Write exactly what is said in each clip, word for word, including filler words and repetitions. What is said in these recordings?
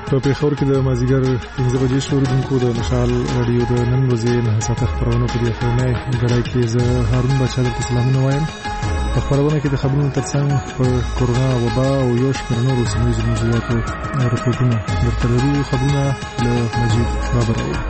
په پېښور کې د مازدیګر پنځه بجې شو اوریدونکو د مشال راډیو د نن ورځې نهه ساعته خپرونه په دې خپرونې ګړۍ کې زه هارون باچا درته سلامونه وایم. په خپرونه کې د خبرونو ترڅنګ پر کورونا وبا او یو شمېر نورو سیمهیزو موضوعاتو رپورټونه درته لرو. خبرونه له مجید بابر اورو.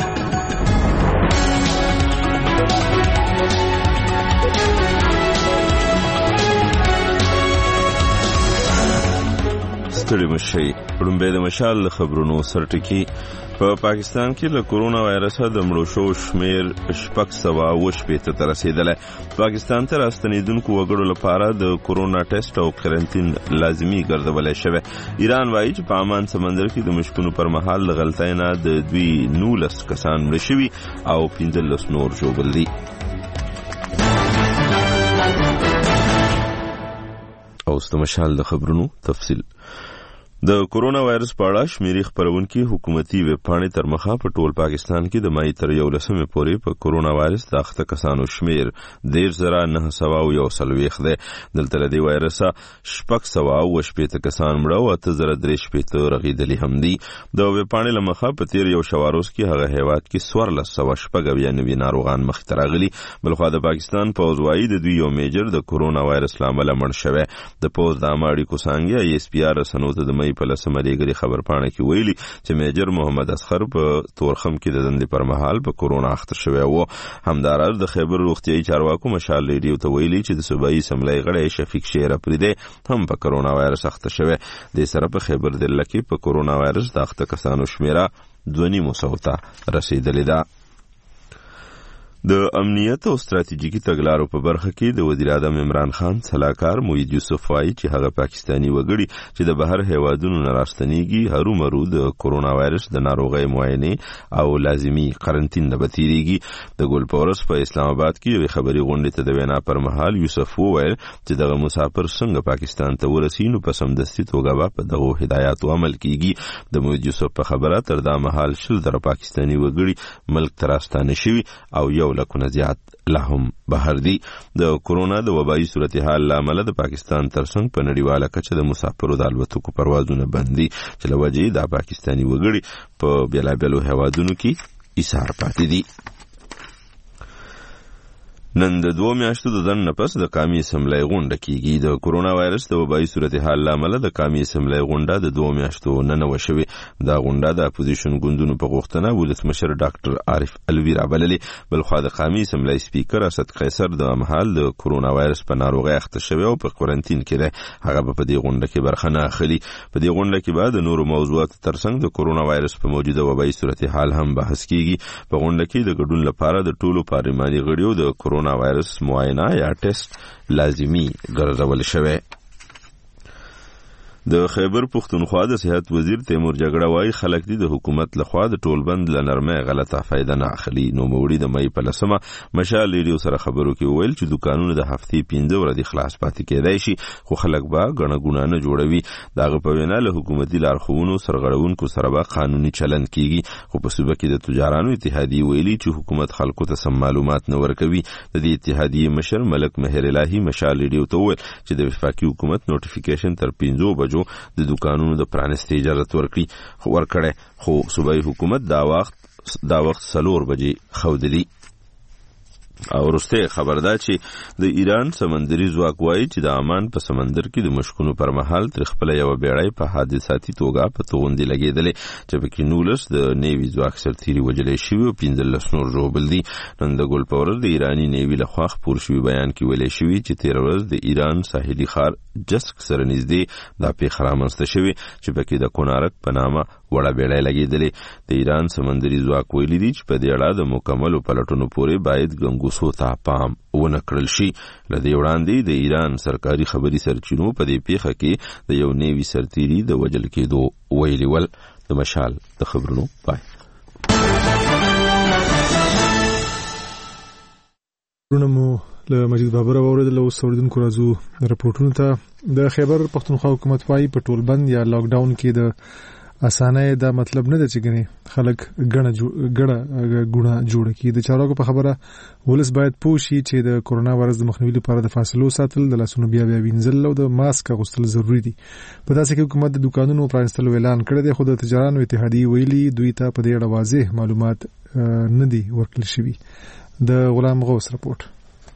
ستړي مشي لومبه د مشال خبرونو سرټکی. په پاکستان کې له کورونا وایرسه د مړو شو شمیر شپږ سوه اوه شپېته ته رسیدلی. پاکستان ته راستنېدونکو وګړو لپاره د کورونا ټیسټ او قرنطین لازمي ګرځولی شوی. ایران وایي چې په عمان سمندر کې د مشکونو پر مهال د غلطۍ نه د دوی نولس کسان مړه شوي او پنځلس نور ژوبل دي. اوس د مشال د خبرونو تفصیل. د کورونا وایرس په اړه شمیرې خپرونکي حکومتي ویب پاڼې تر مخه په ټول پاکستان کې د مای تر یولسمې پورې په کورونا وایرس د اخته کسانو شمیر دېرش زره نهه سوه او یو څلوېښت دی. دلته له دې وایرسه شپږ سوه اوه شپېته کسان مړه او اته زره درې شپېته رغېدلي هم دي. د ویب پاڼې له مخه په تېر یو شواروز کې هغه هیواد کې څوارلس سوه شپږ اویا نوي ناروغان مخې ته راغلي. بلخوا د پاکستان پوځ وایي د دوی یو میجر د کورونا وایرس له امله مړ شوی. د پوځ د عامه اړیکو څانګې ای اس پي آر رسنو ته د مۍ په لسمه لېږلي خبرپاڼه کې ویلي چې میجر محمد اصغر په تورخم کې د دندې پر مهال په کورونا اخته شوی و. همداراز د خیبر روغتیایي چارواکو مشال ریډیو ته ویلي چې د صوبایي اسمبلۍ غړی شفیق شیر اپریدی هم په کورونا وایرس اخته شوی. دې سره په خیبر دله کې په کورونا وایرس د اخته کسانو شمیره دوه نیم سوو ته رسیدلې ده. د امنیت او ستراتیژیکي تګلارو په برخه کې د وزیر اعظم عمران خان سلاکار موحد یوسف وایي چې هغه پاکستانی وګړي چې د بهر هیوادونو نه راستنیږي هرومرو د کورونا وایرس د ناروغۍ معاینې او لازمي قرنطین نه به تیریږي. د ګل پورس په اسلام آباد کې یوې خبري غونډې ته د وینا پر مهال یوسف وویل چې دغه مسافر څنګه پاکستان ته ورسي نو په سمدستي توګه به په دغو هدایاتو عمل کیږي. د موحد یوسف په خبره تر دا مهال شل زره پاکستانی وګړي ملک ته راستانه شوي او یو لکونه زیات لا هم بهر دي. د کورونا د وبایي صورتحال له امله د پاکستان ترڅنګ په نړیواله کچه د مسافرو د الوتکو پروازونه بند دي چې له وجې د پاکستاني وګړي په بېلابېلو هیوادونو کې ایثار پاتې دي. نن د دوه میاشتو د ځنډ نه پس د قومي اسمبلۍ غونډه کیږي. د کورونا وایرس د وبایي صورتحال له امله د قومي اسمبلۍ غونډه د دوه میاشتو نه نه وشوې. دا غونډه د اپوزیشن ګوندونو په غوښتنه ولسمشر ډاکټر عارف الوی رابللې. بلخوا د قومي اسمبلۍ سپیکر اسد قیصر د مهال د کورونا وایرس په ناروغۍ اخته شوی او په قرنطین کې دی. هغه په دې غونډه کې برخه نه اخلي. په دې غونډه کې به د نورو موضوعاتو ترڅنګ د کورونا وایرس په موجوده وبایي صورتحال هم بحث کیږي. په غونډه کې د ګډون لپاره د ټولو پارلماني غړیو د کورونا وایرس معاینه یا ټیسټ لازمي ګرځول شوی. د خیبر پښتونخوا د صحت وزیر تیمور جګړه وايي خلک دي د حکومت لخوا د ټولبند له نرمۍ غلطه فایده نه اخلي. نو موړي د مې په لسمه مشال ریډیو سره خبرو کې ویل چې دکانونه د هفتې پنځه ورځې خلاص پاتې کېدای شي خو خلک به ګڼه ګوڼه نه جوړوي. دغه په وینا له حکومتي لارښوونو سرغړونکو سره به قانوني چلند کیږي. خو په صوبه کې د تجارانو اتحادیې ویلي چې حکومت خلکو ته سم معلومات نه ورکوي. د دې اتحادیې مشر ملک مهر الهي مشال ریډیو ته ویل چې د وفاقي حکومت نوټیفیکیشن تر پنځو بجو د دکانونو د پرانستې اجازه ورکړي خو ورکړي خو صوبایي حکومت دا وخت دا وخت څلور بجې ښودلي. او وروسته خبر ده چې د ایران سمندري ځواک وایي چې د عمان په سمندر کې د مشکونو پر مهال تر خپل یو بیړۍ په حادثاتي توګه په توغندې لګېدلې چې پکې نولس د نیوي ځواک سرتیري وژلې شوي او پنځلس نور ژوبل دي. نن د ګل پورر د ایراني نیوي لخوا خپور شوي بیان کې ویلې شوي چې تېره ورځ د ایران ساحلي ښار جسک سره نږدې دا پیښه رامنځته شوې چې پکې د کونارک په نامه وړه بیړۍ لګېدلې. د ایران سمندري ځواک ویلي دي چې په دې اړه د مکملو پلټنو پورې باید ګنګوسو ته پام ونه کړل شي. له دې وړاندې د ایران سرکاري خبري سرچینو په دې پیښه کې د یو نیوي سرتیري د وژل کېدو ویلي ول. د مشال د خبرونو پای. ورونمو له مجید بابر اوریدل او اوریدونکو راځو رپورټونو ته. د خیبر پښتونخوا حکومت وايي په ټولبند یا لاک ډاون کې د اسانه دا مطلب نه دی چې ګنې خلک ګڼه ګڼه ګونه جوړ کړي. د چارواکو په خبره ولس باید پوه شي چې د کورونا وایرس د مخنیوي لپاره د فاصلو ساتل، د لاسونو بیا بیا وینځل او د ماسک اغوستل ضروری دي. په داسې کې حکومت د دکانونو پرانستلو اعلان کړی دی، خو د تجارانو اتحادیې ویلي دوی ته په دې اړه واضح معلومات نه دي ورکړل شوي. د غلام غوث رپورټ.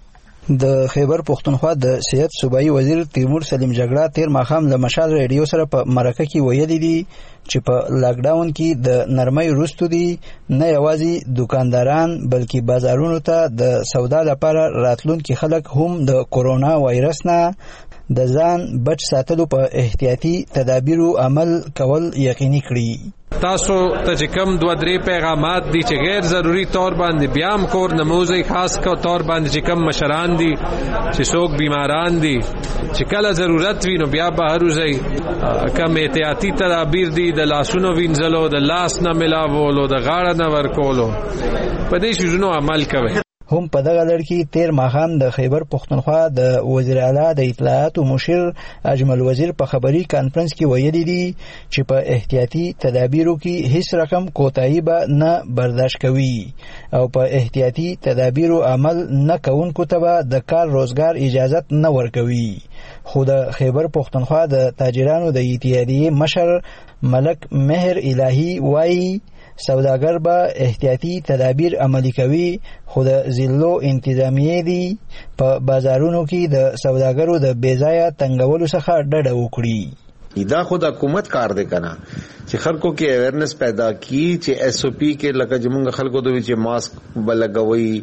د خیبر پښتونخوا د صحت صوبایي وزیر تیمور سلیم جګړه تیر ماښام له مشال ریډیو سره په مرکه کې ویلي دي چې په لاک ډاون کې د نرمۍ وروسته دي نه یوازې دکانداران بلکې بازارونو ته د سودا لپاره راتلونکي خلک هم د کورونا وایرس نه د ځان بچ ساتلو په احتیاطي تدابیرو عمل کول یقیني کړي. تاسو ته چې کم دوه درې پیغامات دي چې غیر ضروری طور باندې بیا هم کور نموزي، خاص کو طور باندې چې کم مشران دي چې څوک بیماران دي چې کله ضرورت وي نو بیا بهر وځي. کم احتیاطي تدابیر دي د لاسونو وینځلو، د لاس نه ملاولو، د غاړه نه ورکولو، په دې شیزونو عمل کوي. هم په دغه لړ کې تیر ماښام د خیبر پښتونخوا د وزیر اعلی د اطلاعات او مشیر اجمل وزیر په خبري کانفرنس کې ویلي دي چې په احتیاطي تدابیرو کې هیڅ رقم کوتاهي به نه برداشت کوي او په احتیاطي تدابیرو عمل نه کوونکو ته به د کار روزګار اجازت نه ورکوي. خو د خیبر پښتونخوا د تاجرانو د اتحادیې مشر ملک مهر الهی وایي سوداګر به احتیاطي تدابیر عملي کوي، خو د ضلعو انتظامیې دي په بازارونو کې د سوداګرو د بېځایه تنګولو څخه ډډه وکړي. دا خود حکومت کار دی کنه چې خلکو کې اویرنس پیدا کی چې ایس او پی کې لکه جمونږ خلکو دوی چې ماسک بلګوي،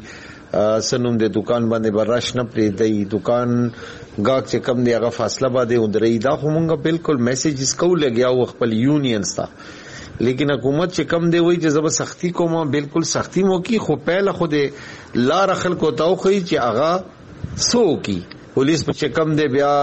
سنوم د دکان باندې برش نه پرې دی، دکان گاک چې کم دی هغه فاصله باندې ودرې. دا خو مونږ بالکل میسیجز کو لګیا و خپل یونینز ته، لیکن حکومت چې کم دی وای چې زب سختی کومه بالکل سختی مو کی، خو پهله خود لار خلکو ته خو چې هغه سو کی پولیس په کم دی بیا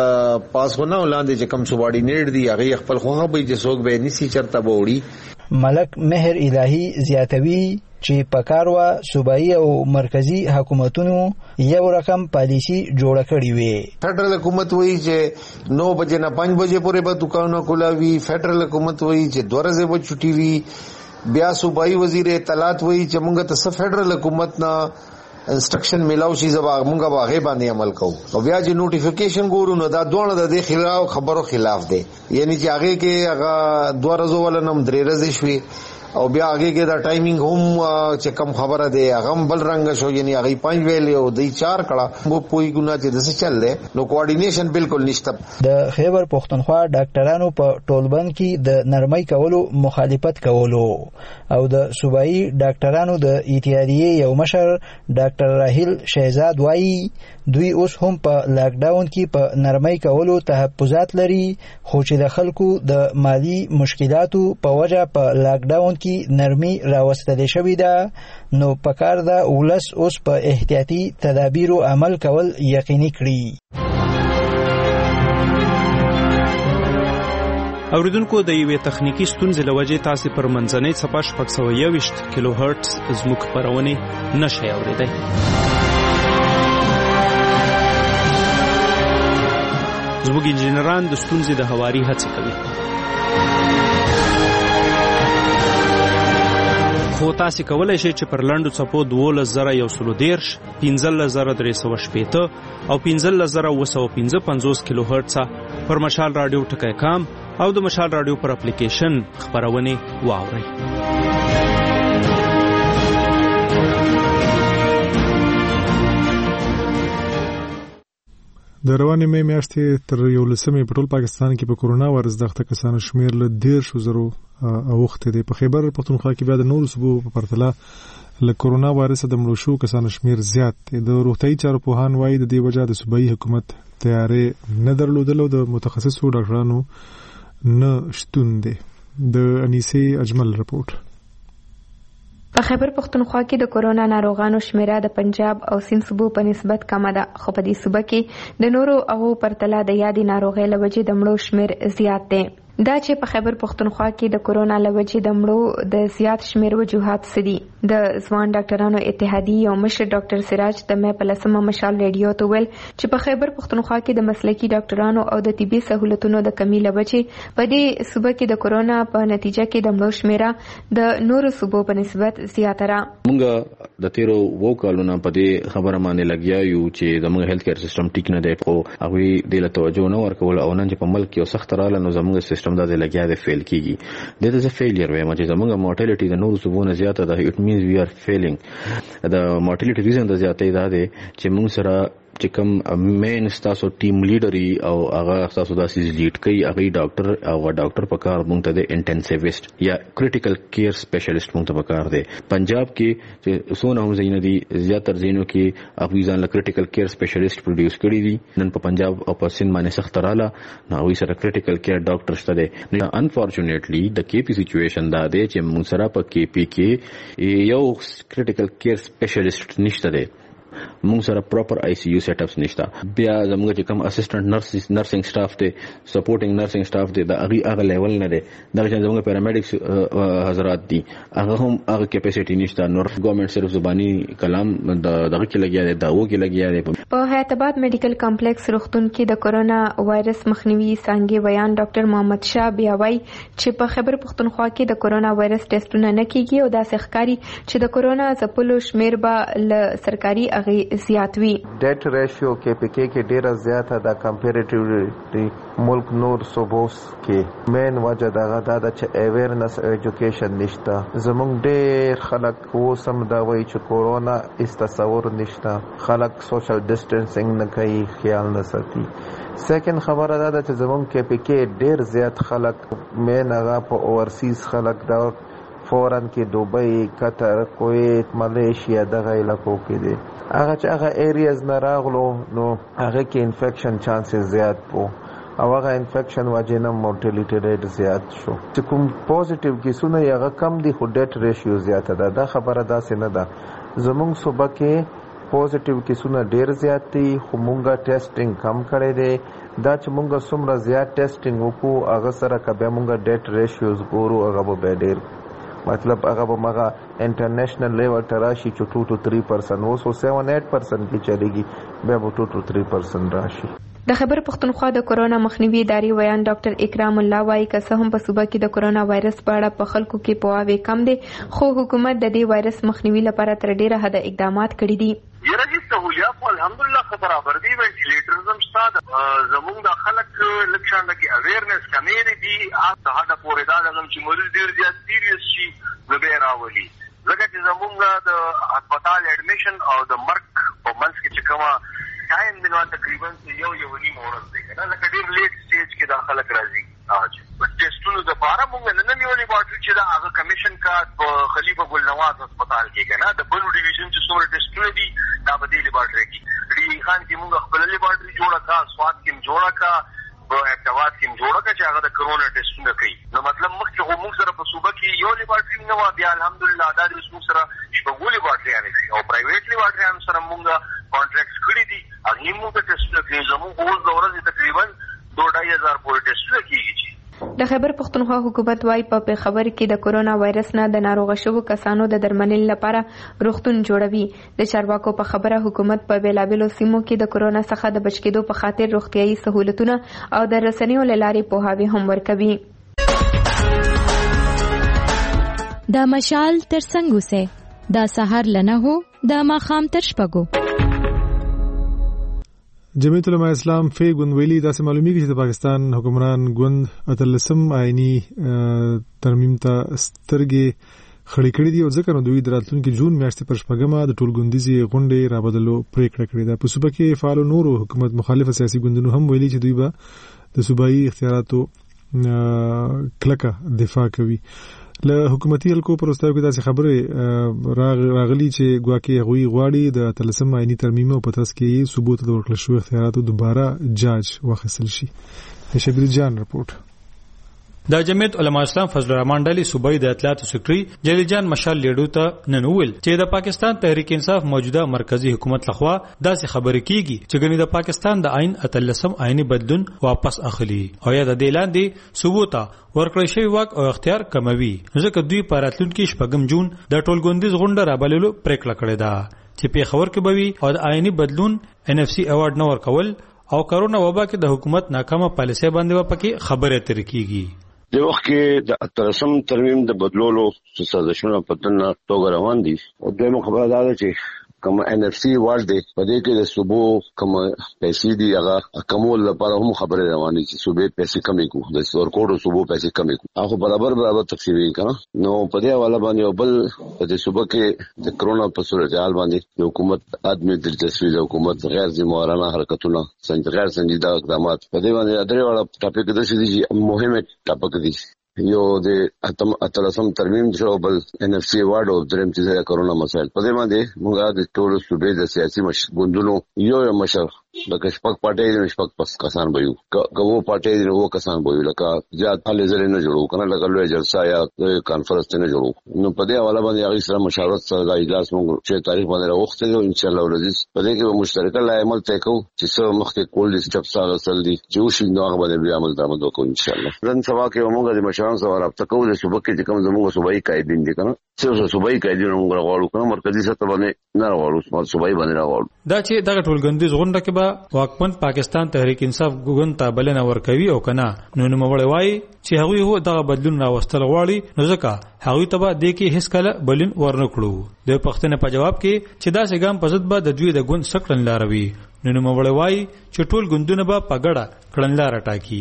پاس ونه ولاندې چې کم سوبارډینیټ دی هغه خپل خوغه به چې څوک به نسی چرته بوړي. ملک مهر الهی زیاتوي چې پکاروا صوبایي او مرکزی حکومتونو یو رقم پالیسی جوړه کړې وي. فدرل حکومت وایي چې نو بجې نه پنځه بجې پورې به دکانونه کولاوي، فدرل حکومت وایي چې دوه ورځې به چټي وي، بیا صوبایي وزیر اطلاعات وایي چې موږ ته فدرل حکومت نه انسټرکشن ملاو شي زبا موږ به هغه باندې عمل کوو. او بیا چې نوټیفیکیشن ګورو نو دا دوه د دې خلاف خبرو خلاف دی، یعنی چې هغه کې هغه دوه ورځې ولنم درې ورځې شوي او بیا هغه کې دا ټایمینګ هم چې کم خبره دی هغه بل رنګ شو، یعنی هغه پنځ ویلې او د چار کړه مو پوي ګنا چې د څه چل دی نو کوارډینیشن بالکل نشته. د خیبر پښتونخوا ډاکټرانو په ټولبند کې د نرمۍ کولو مخالفت کولو او د صوبایي ډاکټرانو د اتحادیې یو مشر ډاکټر راهیل شهزاد وایي دوی اوس هم په لاک ډاون کې په نرمۍ کولو تحفظات لري، خو چې د خلکو د مالی مشکلاتو په وجه په لاک ډاون کې نرمي راوستل شوې ده، نو پکار ده ولس اوس په احتیاطي تدابیرو عمل کول یقیني کړي. اوریدونکو د یوې تخنیکی ستونزې له وجې تاسو پر منځنۍ صفحه شپږ سوه یوویشت کیلو هرتز زموږ خپرونې نشئ اوریدای. زموږ انجینران د ستونزې د هواري هڅه کوي، خو تاسو کولای شئ چې پر لنډو څپو دولس زره یو سلو دیرش، پنځلس زره درې سوه شپېته او پنځلس زره اووه سوه پنځه پنځوس کیلو هرتز پر مشال راډیو ټکی کام او د مشال راډیو پر اپلیکیشن خپرونې واورئ. د روانې مې میاشتې تر یولسمې په ټول پاکستان کې په کورونا وایرس دغه کسانو شمیر له دېرشو زرو اوښتی دی. په خیبر پښتونخوا کې بیا د نورو صوبو په پرتله له کورونا وایرس د مړو شوو کسانو شمیر زیات دی. د روغتیايي چارو پوهان وایي د دې وجه د صوبایي حکومت تیارې نه درلودل او د متخصصو ډاکټرانو نه شتون دی. د انیسې اجمل رپورټ. په خیبر پښتونخوا کې د کورونا ناروغانو شمیره د پنجاب او سیند صوبو په نسبت کمه ده، خو په دې صوبه کې د نورو هغو پرتله د یادې ناروغۍ له وجې د مړو شمیر زیات دی. دا چې په خیبر پښتونخوا کې د کورونا له وجې د مړو د زیات شمیر وجوهات څه دي. د ځوان ډاکټرانو اتحادیې او مشر ډاکټر سراج د مې په لسمه مشال ریډیو ته ویل چې په خیبر پښتونخوا کې د مسلکي ډاکټرانو او د طبي سہولتونو د کمی له وجې په دې صوبه کې د کورونا په نتیجه کې د مړو شمیره د نورو صوبو په نسبت زیاته را. موږ د تیرو وو کالونو په دې خبره باندې لګیا یو چې زموږ هیلث کیر سیستم ټیک نه دی، خو هغه د توجه نه ورکول او نن چې په ملک کې سخت رااله نو زموږ سیستم د لګیا دی فیل کیږي. د دې فیلیر وایم چې زموږ مورټالټي د نورو صوبونو زیاته ده. اټ مینز وی ار فیلینګ. د مورټالټي ریزن د زیاتې ده چې موږ سره چې کوم مین تاسو ټیم لیډري او هغه تاسو داسې لیډ کوي هغه ډاکټر او ډاکټر په کار مونږ ته د انټنسیویست یا کریټیکل کیر سپیشلیست مونږ ته په کار دی. پنجاب کې چې سونه هم زینو دي زیاتره زینو کې هغه ځان له کریټیکل کیر سپیشلیست پروډوس کړي دي. نن په پنجاب او په سند باندې سخت رااله نو هغه سره کریټیکل کیر ډاکټر شته دي. انفورچونټلی د کې پی سچويشن دا دی چې مونږ سره په کې پی کې یو کریټیکل کیر سپیشلیست نشته دی. موږ سره پراپر آی سی یو سیټ اپس نشته. بیا زموږ چې کوم اسسټنټ نرس نرسنګ سټاف دی سپورټینګ نرسنګ سټاف دی دا هغه هغه لیول نه دی. دا چې زموږ پیرامیډکس حضرات دي هغه هم هغه کیپاسټی نشته. نور ګورنمنت صرف زبانی کلام د دغه کې لګیا دی دا و کې لګیا دی. په حیات آباد میډیکل کمپلیکس روغتون کې د کورونا وایرس مخنیوي څنګه بیان ډاکټر محمد شاه بیا وایي چې په خیبر پښتونخوا کې د کورونا وایرس ټیسټونه نه کیږي او دا ښکاري چې د کورونا ځپلو شمیر به ل سرکاري زیات وی. ډیټ ریشیو کې پی کې کې ډیره زیاته ده کمپیریټیولی ملک نور صوبوس کې. مین وجه دغه دا ده چې اویرنس ایجوکیشن نشته. زمونږ ډیر خلک اوسم دا وایي چې کورونا اس تصور نشته. خلک سوشل ډسټنسینګ نه کوي، خیال نه ساتي. سیکنډ خبره دا ده چې زمونږ کې پی کې ډیر زیات خلک مین هغه په اورسیز خلک دا فورن کې دوبۍ، قطر، کویت، ملیشیا دغه علاقو کې دي. هغه چې هغه ایریاز نه راغلو نو هغه کې انفیکشن چانسز زیات وو او هغه انفیکشن وجه نه مورټیلیټی ریټ زیات شو. چې کوم پوزټیو کیسونه هغه کم دي خو ډیټ ریشیو زیاته ده. دا خبره داسې نه ده. زموږ صوبه کې پوزټیو کیسونه ډیر زیات دي خو مونږه ټیسټینګ کم کړی دی. دا چې مونږه څومره زیات ټیسټینګ وکړو هغه سره که بیا مونږه ډیټ ریشیوز ګورو هغه به ډیر مطلب هغه به مغه انټرنیشنل لیول تراشي چې ټو ټو تھری پرسنٹ اوس سیون ایٹ پرسنٹ کې چلیږي بیا به ټو ټو تھری پرسنٹ راشي. د خیبر پښتونخوا د کورونا مخنیوي ادارې ویان ډاکټر اکرام الله وايي که څه هم په صوبه کې د کورونا وایرس په اړه په خلکو کې پوهاوی کم دی خو حکومت د دې وایرس مخنیوي لپاره تر ډیره حد اقدامات کړي دي. یره دې سہولیات الحمدلله خبره برابر دي. وینټیلیټرز هم شته. زموږ د خلک لکشان کې اویرنس کمې دي. هغه د پورې دا لږم چې مریض ډیر زیات سیریس شي نو به راولي. ځکه چې زموږ د هسپتال اډمیشن او د مرګ په منځ کې چې کومه ټایم دی نو تقریبا یو یو نیم ورځ دی کنه. لکه ډیر لیټ سټیج کې دا خلک راځي. اج په ټیسټونو د بارا مونږ نن نیولې باټري چې دا هغه کمیشن کارت په خلیفہ ګل نواز هسپتال کې کنه د بلو ډیویژن چې څومره ټیسټونه دي دا په دې لیبارټري کې ډی خان کې مونږ خپل لیبارټري جوړه کا سواد کې جوړه کا په اعتماد کې جوړه کا چې هغه د کرونا ټیسټونه کوي. نو مطلب مخکې موږ سره په صوبه کې یو لیبارټري نه و بیا الحمدلله دا د موږ سره شپږ لیبارټریانې دي او پرایویټ لیبارټریان سره موږ کانټریکټس کړی دي. هغه موږ ته ټیسټونه کوي. زموږ اوس د ورځې تقریبا دوه ډای هزار پورې ټیسټونه کیږي. د خیبر پښتونخوا حکومت وايي په خبر کې د کورونا وایرس نه د ناروغ شوو کسانو د درملنې لپاره روغتون جوړوي. د چارواکو په خبره حکومت په بیلابیلو سیمو کې د کورونا څخه د بچ کېدو په خاطر روغتيایي سہولتونه او د رسنیو له لارې پوهاوی هم ورکوي. د مشال تر څنګه سه د سحر لنه هو د ماخام تر شپږو. جمعیت علماء اسلام فی ګوند ویلي داسې معلومیږي چې د پاکستان حکمران ګوند اتلسم آئینی ترمیم ته سترګې خړې کړې دي او ځکه نو دوی د راتلونکي جون میاشتې پر شپږمه د ټولګوندیزي غونډې رابدلو پریکړه کړې ده. په صوبه کې فعال نورو حکومت مخالف سیاسي ګوندونو هم ویلي چې دوی به د صوبایي اختیاراتو کلکه دفاع کوي. له حکومتي حلقو پر استاو کې داسې خبره راغلي چې ګواکې هغوی غواړي د اتلسم آئینی ترمیم او پترس کې ثبوت د ورکړل شوی اختیاراتو دوباره جاج واخیستل شي. شبیر جان رپورټ. د جمعیت علما اسلام فضل الرحمن ډلې صوبایي د اطلاعات سکرټري جلیل جان مشال لیډو ته نن وویل چې د پاکستان تحریک انصاف موجوده مرکزی حکومت لخوا داسې خبرې کیږي چې ګنې د پاکستان د آئین اتلسم آئینی بدلون واپس اخلي او یا د دې لاندې صوبو ته ورکړی شوی واک او اختیار کموي، ځکه دوی په راتلونکي شپږم جون د ټولګوندیز غونډه رابللو پریکړه کړې ده چې پیښور کې به وي او د آئینی بدلون ان اف سی ایوارډ نه ورکول او کرونا وبا کې د حکومت ناکامه پالیسي باندې و پکې خبره تر کیږي. د وخت کې د اتلسم ترمیم د بدلولو سازشونه په تنه توګه روان دي او دغه خبره ده چې کوم ان اف سی واړ دی په دې کې د صوبو کوم پیسې دي هغه کومول لپاره هم خبره روانه چې صوبې پیسې کمې کو د ورکوټو صوبو پیسې کمې کو هغه برابر برابر تقسیمي کړه نو په دې حواله باندې بل په دې صوبه کې د کرونا په صورتحال باندې د حکومت ادمي دلچسپي د حکومت غیر ذمہوارانه حرکتونه څنګه غیر سنجیده اقدامات په دې باندې درې واړه ټاپک د شې مهمه ټاپک دي یو د اتم اتلسم ترمیم شو بل ان اف سی ایوارډ او دریم چې د کرونا مسایل په دې باندې موږ د ټول صوبې د سیاسي مشغولونو یو یو مشر د کشپک پټې د شپک پس کسان بيو کوو پټې د وو کسان بيو لکه زیات حل زره نه جوړو کنه لکه لوی جلسه یا کانفرنس نه جوړو نو په دې حواله باندې هغه سره مشاورت سره د اجلاس موږ چې تاریخ باندې راوخته ان شاء الله ورځ په دې کې مشترکه لا عمل تکو چې څو مخکې کول سټپ سره سل دي چې شي نو هغه باندې عمل درمد وکړو ان شاء الله نن سبا کې موږ د مشاورت سره رابطه کوو د صوبې کې کوم زموږ صوبایي قائدین دي کنه څو صوبایي قائدین موږ راغواړو کنه مرکزی سطح باندې نه راغواړو صوبایي باندې راغواړو دا چې دغه ټولګندیز غونډه کې به واکمن پاکستان تحریک انصاف ګوند ته بلنه ورکوي او کنه نو نو مړی وای چې هغه هو دغه بدلون راوستل غواړي نو ځکه هغه ته به د کې هیڅ کله بلین ورنکړو د پښتنه په جواب کې چې دا څنګه په ضد به د دوی د ګوند سکړن لاروي نو نو مړی وای چې ټول ګوندونه به پګړه کړن لار ټاکی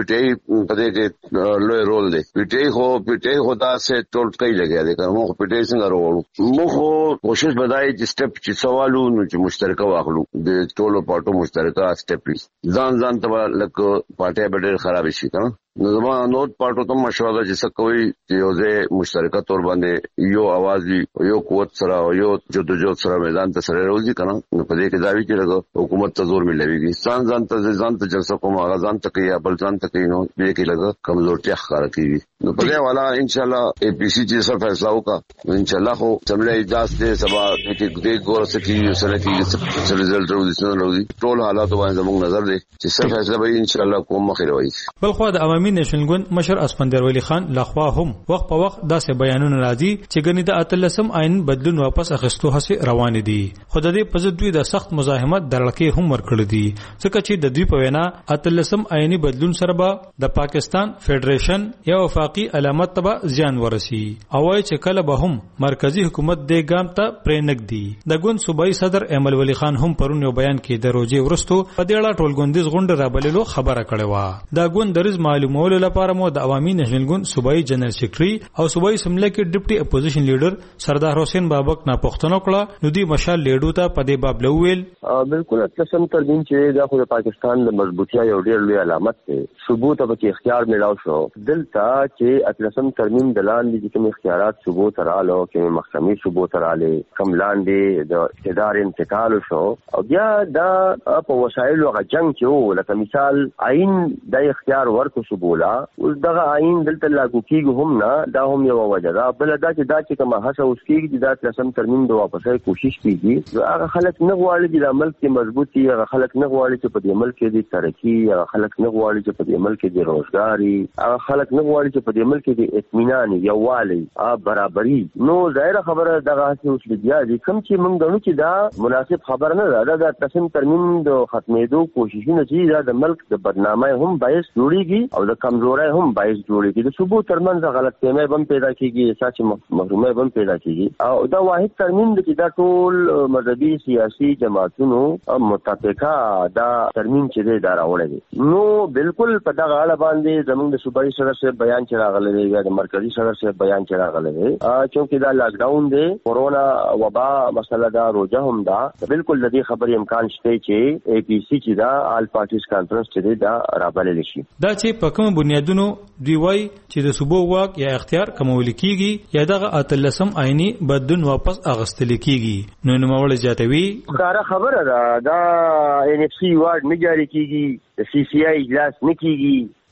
پټي په دې کې لوی رول دی پټي خو پټي خو دا سه ټول کوي لګیا دي کوم خو پټي څنګه وروړو مو خو کوشش بدای چې سټپ چې سوالو نو چې مشترکه واخلو د ټولو پټو مشترکه سټپ ځان ځان ته لکه پټي به خراب شي کنه نو زما نوٹ پټو ته مشوره چې څه کوي چې یو ځای مشترکه تور باندې یو आवाज یو قوت سره یو جدوجہد سره میدان ته سره راوځي کنه نو په دې کې دا وی چې لګو حکومت ته زور ملويږي ځان ځان ته ځان ته جلسه کوم هغه ځان ته کوي بل ځان ته کوي نو دې کې لګو کمزورتیا ښکار کوي نو په دې والا ان شاء الله اي پي سي چې څه فیصله وکړي ان شاء الله خو سملې اجازه دې سبا کې دې ګور سکي سره کې څه ريزلټ راوځي څه راوځي ټول حالات باندې زموږ نظر دي چې څه فیصله به ان شاء الله کوم مخې راوځي بل خو د عوامي نېشنل ګوند مشر اسپندر ولی خان لخوا هم وخت په وخت داسې بیانونه راځي چې ګنې د اتلسم آئین بدلون واپس اخیستو هڅې روان دي خو د دې په ضد دوی د سخت مزاحمت درلکې هم ورکړي دي ځکه چې د دوی په وینا اتلسم آئینی بدلون سره به د پاکستان فدریشن یا وفاقي علامت ته زیان ورسي او وايي چې کله به هم مرکزی حکومت د ګام ته پرېنګ دي د ګوند صوبایي صدر ایمل ولی خان هم پرون یو بیان کې د روزي ورستو په دې اړه ټولګوندیز غونډه رابللو خبره کړې و دا ګوند درز معلومولو لپاره مو د عوامي نېشنل ګوند صوبایي جنرال سیکریټري او صوبایي سمله کې ډیپټي اپوزیشن لیډر سردار حسین بابک نه پښتنو کړه نو دی مشال لیډو ته په دې باب لویل بالکل اتلسم ترمیم چې دا خو د پاکستان د مضبوطیا یو ډېر لوی علامت دی ثبوت به کې اختیار ملاو شو دلته چې اتلسم ترمیم د لاندې کوم اختیارات ثبوت رالو کې محکمې ثبوت رااله کم لاندې د اقتدار انتقال شو او بیا دا په وسایلو غجنګ چې لکه مثال آئین د اختیار ورکو ثبولا اوس دغه آئین دلته لاګو کیږي هم نه دا هم یو وجه ده بل دا چې دا چې کومه هڅه اوس کیږي چې دا اتلسم ترمیم د واپسې کوشش کیږي هغه خلک نه غواړي چې د ملک کې مضبوطي هغه خلک نه غواړي چې په دې ملک کې د ترقی هغه خلک نه غواړي چې په دې ملک کې د روزګاری هغه خلک نه غواړي چې په دې ملک کې د اطمینان یووالي او برابرۍ نو ظاهر خبره دغه هڅه اوس بیا دي کوم چې موږ غواړو چې دا مناسب خبر نه ده دا اتلسم ترمیم د ختمېدو کوششونه چې دا د ملک د بدنامۍ هم باعث جوړيږي او د کمزورۍ هم باعث جوړيږي د ثبوت ترمنځ غلطفهمي هم پیدا کیږي احساس محرومي هم پیدا کیږي او دا واحد ترمیم د چې دا ټول مذهبي سیاسي جماعتونو متفقه دا ترمیم چې دا راوړی دی نو بالکل په دغه اړه باندې زموږ د صوبایي صدر صاحب بیان چې راغلی دی یا د مرکزی صدر صاحب بیان چې راغلی دی چې دا لاک ډاون دی کورونا وبا مسله دا روزه هم دا بالکل د دې خبرې امکان شته چې اي پي سي چې دا آل پارټیز کانفرنس چې دا رابلل شي دا چې په کوم بنیادونو دی وای چې د صوبو واک یا اختیار کومول کیږي یا دغه اتلسم آئینی بدلون واپس اغستل کیږي نو نو مول جاتوي کار خبره دا دا ان اف سی وارد نه جاری کیږي د سی سی آی اجلاس نه کیږي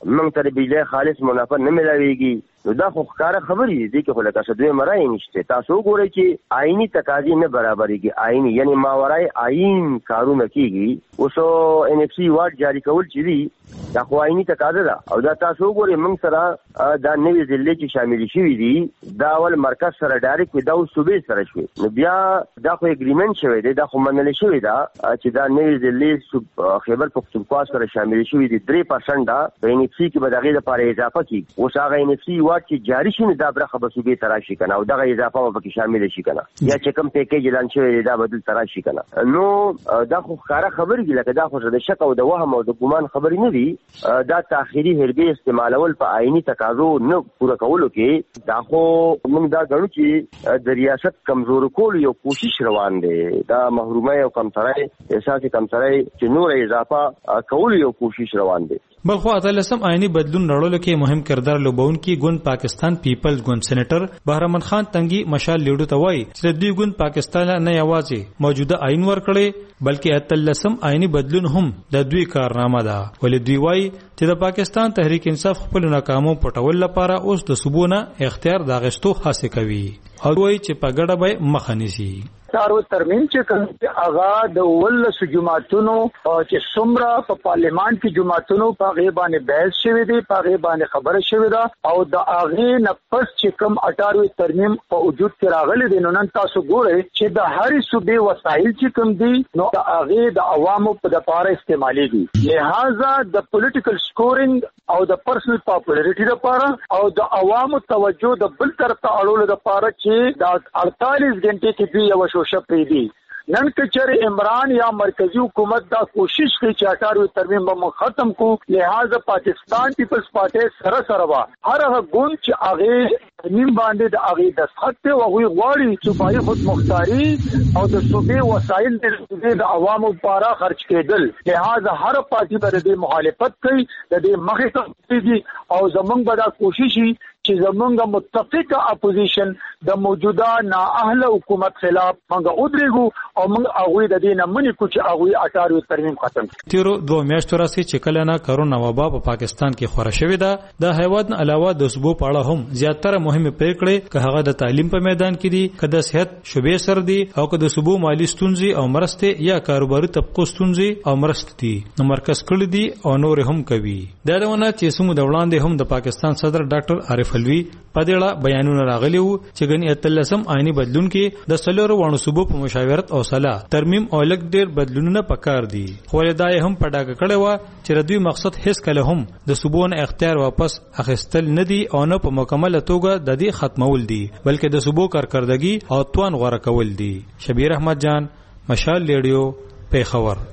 موږ ته بجلی خالص منافع نه ملاويږي. نو دا خو ښکاره خبرې دي چې خو لکه څه دوی مرای نشته. تاسو وګورئ چې آئینی تقاضې نه برابرېږي. آئینی یعنی ماورای آئین کارونه کیږي. اوس ان اف سی واټ جاری کول چې دي دا خو آئینی تقاضا ده. او دا تاسو وګورئ موږ سره دا نوې ضلع چې شامل شوي دي دا ول مرکز سره ډایرکټ وي دا صوبې سره شوي. نو بیا دا خو اګریمنت شوی دی دا خو منل شوی دا چې دا نوې ضلع خیبر پختونخوا سره شامل شوي دي درې پرسنټ دا ان اف سی کې به دغه لپاره اضافه کیږي. اوس هغه ان اف سی چې جاری شي دا برخه به صوبې تراشي کنه او دغه اضافه به کې شامل شي کنه یا چې کوم پیکیج اعلان شوی دا بدل تراشي کنه. نو دا خو ښکاره خبرې دي لکه دا خو د شک او د وهم او د ګمان خبرې نه دي. دا تاخيري هربې استعمالول په آئینی تقاضو نه پوره کولو کې دا خو موږ دا غواړو چې د ریاست کمزور کول یو کوشش روان دی. دا محرومه او کمترای احساس کمترای چې نور اضافه کول یو کوشش روان دی. بلخو اتلسم آئینی بدلون رړلو کې مهم کردار لوبونکي ګوند پاکستان پیپلز ګوند سېنیټر بهرمن خان تنگي مشال لیډو ته وایي چې دوی ګوند پاکستان نه یوازې موجوده آئین ورکړي بلکې اتلسم آئینی بدلون هم د دوی کارنامه ده. ولې دوی وایي چې د پاکستان تحریک انصاف خپل ناکامو پټول لپاره اوس د صوبونه اختیار داغستو حاصل کوي او وایي چې په ګډه به مخ نيسي. تارو ترمیم چې کوم اغا د ولس جماعتونو چې څومره په پارلیمان کې جماعتونو په غیبانه بحث شوی دی په غیبانه خبره شوی ده او د اغه نفس چې کوم اټاروي ترمیم په وجود کې راغلي دي. نو نن تاسو ګورئ چې د هرې صوبې وسایل چې کوم دي نو د اغه د عوامو په لپاره استعماليږي. لہذا د پولیټیکل سکورینګ او د پرسنل پاپولریټي لپاره او د عوامو توجه د بل طرف ته اړول لپاره چې د اړتالیس غنټې کې دی یو شپې دي. نن کچره عمران یا مرکزی حکومت دا کوشش کوي چې اټاروي ترمیم به ختم کو. لہذا پاکستان پیپلز پارټي سره سره وا هر هغه ګوند چې هغه ترمیم باندې د هغه د سخت او هغه غواړي چې صوبایي خود مختاري او د صوبې وسایل د عوامو لپاره خرج کېدل. لہذا هر پارټي به د مخالفت کوي د دې مخې ته کیږي او زمونږ به دا کوشش وي چې زمونږ متفقه اپوزیشن د موجوده نااهله حکومت خلاف موږ ودرېږو او موږ هغه د دې نه منې کو چې هغه اټاروي ترمیم ختم کړي. تیرو دوه میاشتو راځي چې کله نه کرونا وبا په پاکستان کې خوره شوې ده د هیواد نه علاوه د صوبو په اړه هم زیاتره مهمه پریکړې که هغه د تعلیم په میدان کې دي که د صحت شوبې سره دي او که د صوبو مالی ستونزې او مرستې یا کاروباري طبقو ستونزې او مرستې دي نو مرکز کړی دي او نور هم کوي. دا دونه چې سمو د وړاندې هم د پاکستان صدر ډاکټر عارف الوی په دې اړه بیانونه راغلي وو چې غني اتلسم آئینی بدلون کې د سلورو وانو صوبو په مشاورت او صلاح ترمیم او لګ ډیر بدلونونه پکار دي. خو دا هم پډاګه کړي و چې دوی مقصد هیڅ کله هم د صوبونو اختیار واپس اخیستل نه دي او نه په مکمل توګه د دې ختمول دي بلکې د صوبو کارکردګي او توان غوړه کول دي. شبیر احمد جان مشال لیډیو پیښور.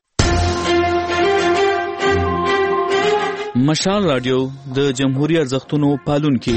مشال رادیو د جمهوریت ارزښتونو پالونکي.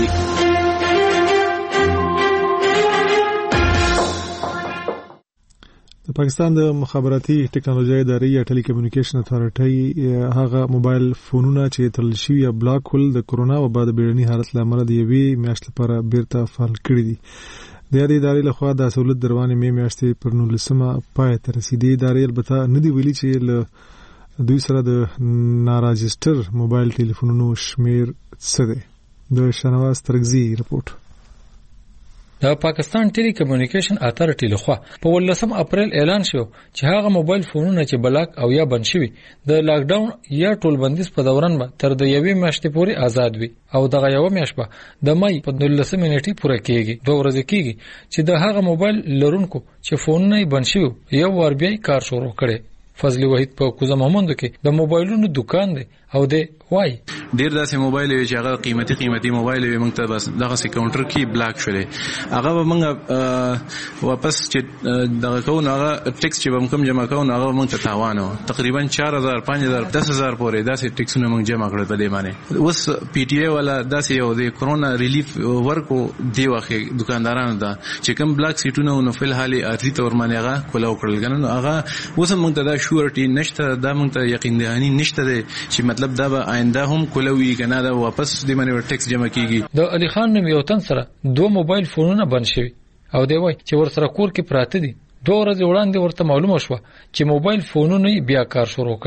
د پاکستان د مخابراتي ټکنالوژي ادارې یا ټيلي کمیونیکیشن اتھارټي هغه موبایل فونونه چې تړل شوي یا بلاک کول د کورونا وبا د بیړني حالت لامل د یوې میاشتې لپاره بیرته فعال کړي دي. د دې ادارې لخوا د سہولت دروازه مې میاشتې پر نولسمه پای ته رسیدي. ادارې البته نه دی ویلي چې له دوی سره د ناراجستر موبایل ټلیفونونو شمیر څه دی. د شنواز ترغزي رپورت. د پاکستان ټيلي کمیونیکیشن اتھارټي لخوا په ولسم اپریل اعلان شو چې هغه موبایل فونونه چې بلاک او یا بند شوي د لاک ډاون یا ټول بندیز په دوران به تر د یوې میاشتې پورې آزاد وي او دغه یو میاشت به د مای په نولسمه نیټه پوره کیږي. دوه ورځې کیږي چې د هغه موبایل لرونکو چې فونونه بند شوي یو ور بیا کار شروع کړي. فضل وحید په کوزه محمد کې د موبایلونو دکان دی او د وای ډیر داسې موبایل وی چې هغه قیمتي قیمتي موبایل وی موږ ته بس دغه سي کاونټر کې بلاک شولې هغه به موږ واپس چې دغه کوو هغه ټیکس چې موږ کوم جمع کوو هغه موږ ته تاوان و تقریبا چار هزار پنځه هزار دس هزار پورې داسې ټیکسونه موږ جمع کړل په دې باندې. اوس پی ټی ای والا داسې یو د کورونا ریلیف ورکو دی واخه دکاندارانو ته چې کوم بلاک سیټونه نو فل حالي ارتي تور باندې هغه کولاو کړل کنه هغه اوس موږ ته دا شورټي نشته دا موږ ته یقین دهانی نشته چې مطلب دا به آینده هم کولوي کنه دا واپس د منی ټیکس جمع کیږي. د علي خان نوم یو تن سره دوه موبایل فونونه بند شوي او دی وای چې ور سره کور کې پراته دي. دوه ورځې وړاندې ورته معلومه شو چې موبایل فونونه بیا کار شروع کړي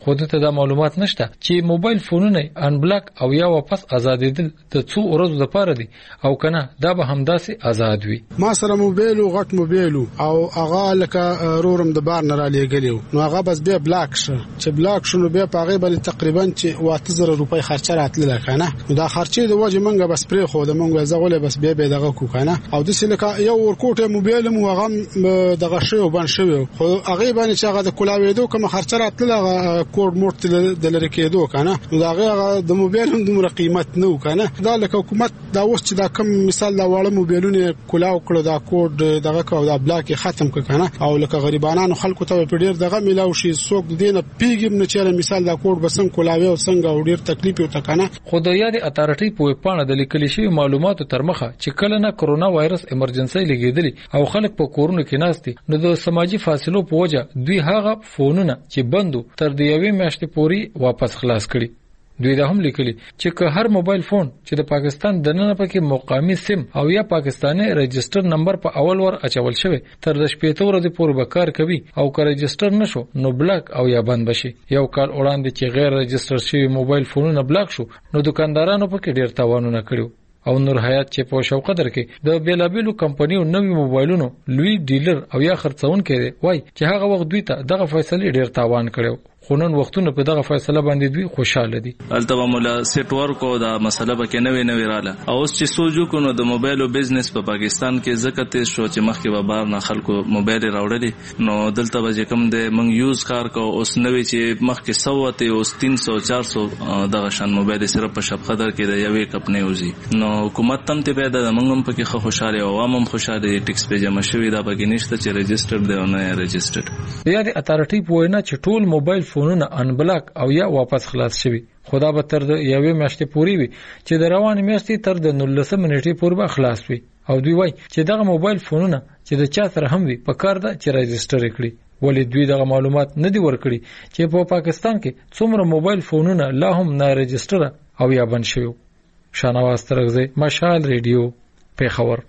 خو دته دا معلومات نشته چې موبایل فونونه ان بلاک او یا واپس آزادېدل د څو ورځې لپاره دي او کنه دا به همداسې آزاد وي. ما سره موبایل او غټ موبایل او هغه لکه رورم د بار نه را لېږلی نو هغه بس بیا بلاک شو چې بلاک شو نو بیا په هغه باندې تقریبا چې واته زره روپۍ خرچه راتله کنه نو دا خرچې د وجه منګه بس پرې خو د منګه زغله بس بیا به دغه کو کنه او د سلکه یو ورکوټه موبایل مو هغه دغه شو بن شو خو هغه باندې چې هغه د کولاوېدو کوم خرچه راتله کوډ موټ د لری کېدو کنه نو دا هغه د موبایل هم دومره قیمت نه کنه دا لکه حکومت دا اوس چې دا کم مثال دا واړه موبایلونه کولاو کړو دا کوډ دغه کو دا بلاک ختم ک کنه او لکه غریبانو خلکو ته په ډیر دغه ملاو شي څوک دینه پیګم نه چیرې مثال دا کوډ بسنګ کولاوي او څنګه او ډیر تکلیف یو تکنه خو د یاد اتارټي په پاڼه د لیکل شوی معلوماتو تر مخه چې کله نه کرونا وایرس ایمرجنسي لګیدلی او خلک په کورونو کې ناشتي نو د سماجی فاصلو په وجه دوی هغه فونونه چې بندو تر د یوې میاشتې پوري واپس خلاص کړي. دوی دا هم لیکلي چې که هر موبایل فون چې د پاکستان د نن پکې مقامی سیم او یا پاکستاني رجستر نمبر په اول ور اچول شوی تر د شپږ ورځې پورې به کار کوي او که رجستر نشو نو بلاک او یا بند بشي. یو کال وړاندې چې غیر رجستر شوی موبایل فونونه بلاک شو نو دکاندارانو پکې ډیر تاوانونه کړو او نور حیات چې په شو قدر کې د بیلابیلو کمپنیو نوې موبایلونو لوی ډیلر او یا خرڅون کړي وای چې هغه وخت دوی ته دغه فیصله ډیر تاوان کړو خو نن وختونه په دغه فیصله باندې دوی خوشاله دي. البته مولا سیټ ورکو دا مسله به کې نوې نوې رااله او اوس چې سوچو کو نو د موبایل او بزنس په پا پاکستان کې زکه تیز شو چې مخکې به بار نه خلکو موبایل راوړلي نو دلته به کوم د منګ یوز کار کو اوس نوې چې مخکې سو ته اوس تین سو چار سو دغه شان موبایل صرف په شپ قدر کې د یوې کمپنۍ وزي نو حکومت تم ته پیدا د منګم په کې خوشاله او عوام هم خوشاله ټیکس په جمع شوی دا به نشته چې رجستر دی او نه رجستر یا د اتارټي په وینا چې ټول موبایل فونونه ان بلاک او یا واپس خلاص شوی خدا به تر د یوې میاشتې پورې وي چې د روان میاشتې تر د نولسمه نیټې پورې به خلاص وي او دوی وای چې دغه موبایل فونونه چې د چا سره هم وي په کار ده چې رجستر کړي ولې دوی دغه معلومات نه دی ورکړي چې په پاکستان کې څومره موبایل فونونه لا هم نه رجستر او یا بند شوی. شانواز ترغزی مشال ریډیو پیښور.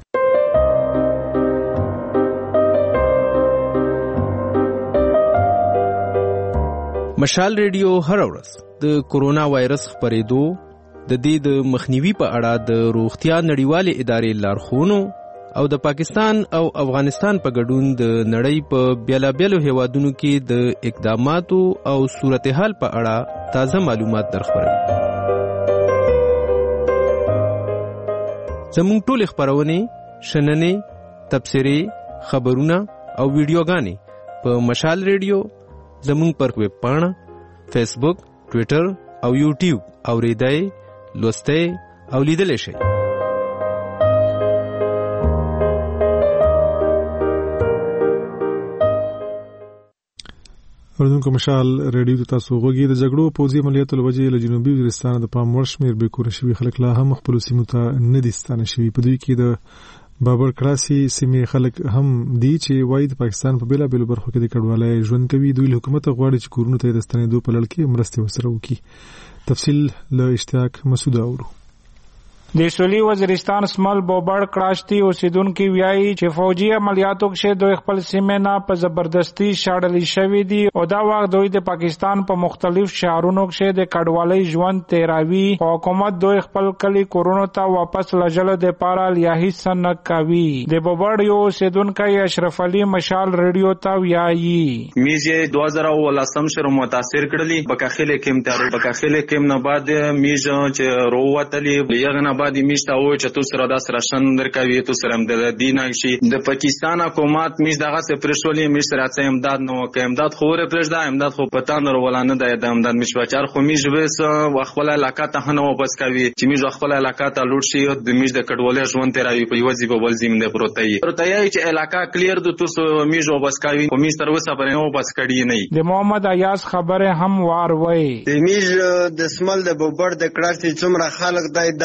مشال ریډیو هر ورځ د کورونا وایرس خپرېدو د دې د مخنیوي په اړه د روغتیا نړیوالې ادارې لارښوونو او د پاکستان او افغانستان په ګډون د نړۍ په بیلابیلو هیوادونو کې د اقداماتو او صورتحال په اړه تازه معلومات درخبروي. زموږ ټول خبرونه شننې تبصرې خبرونه او ویډیوګانې په مشال ریډیو زمون پر ویب پاڼه فیسبوک ټوئیټر او یوټیوب اوریدای لوستای او لیدل شي. اوردونکو مشال ریډیو تاسو غوږی د جګړو پوځي عملیاتو لوجې له جنوبي وزیرستان د پام وړ شمیر به کور شوی خلک لا هم خپل سیمو ته نه دي ستانه شوی. په دوی کې د بابر کړاسي سیمې خلک هم دي چې وایي د پاکستان په بیلا بیلو برخو کې د کډوالۍ ژوند کوي. دوی له حکومت غواړي چې کورونو ته د ستنېدو په لړ کې مرسته وسره وکړي. تفصیل له اشتیاق مسعود اورو. د سولي وزیرستان سمال بوبړ کړاشتي اوسیدونکو ویایي چې فوجي عملیاتو کې دوی خپل سیمه نه په زبردستی شاړلې شوې دي او دا وخت دوی د پاکستان په مختلف شهرونو کې د کډوالۍ ژوند تیراوي او حکومت دوی خپل کلی کورونو ته واپس لجل د پاره لیاهي سن کوي. د بوبړ یو اوسیدونکو اشرف علي مشال ریډیو ته ویایي میزه دو هزار ولسم شهر متاثر کړلی بکاخله کېم تر بکاخله کېم نه بعد میزه چې رووتلی یغنه بعد میشته او چې تو سره داس راشن درکوي تو سره د دینه شي د پاکستان حکومت میش دغه سه پرشولي میش سره امداد نو کې امداد خو ور پرځدا امداد خو پتا نه ولانه د امداد میش بچار خو میش وس خپل علاقه ته نه واپس کوي چې میش خپل علاقه ته لوټ شي د میش د کډوالۍ ژوند تیراوي په یوځي په بل زمینه پروتای پروتای چې علاقه کلیر د تو میش واپس کوي خو میش تر اوسه پرې نه واپس کړي نه. د محمد ایاز خبره هم وار وای د میش د سمل د بوبر د کړاسي څومره خلک دای د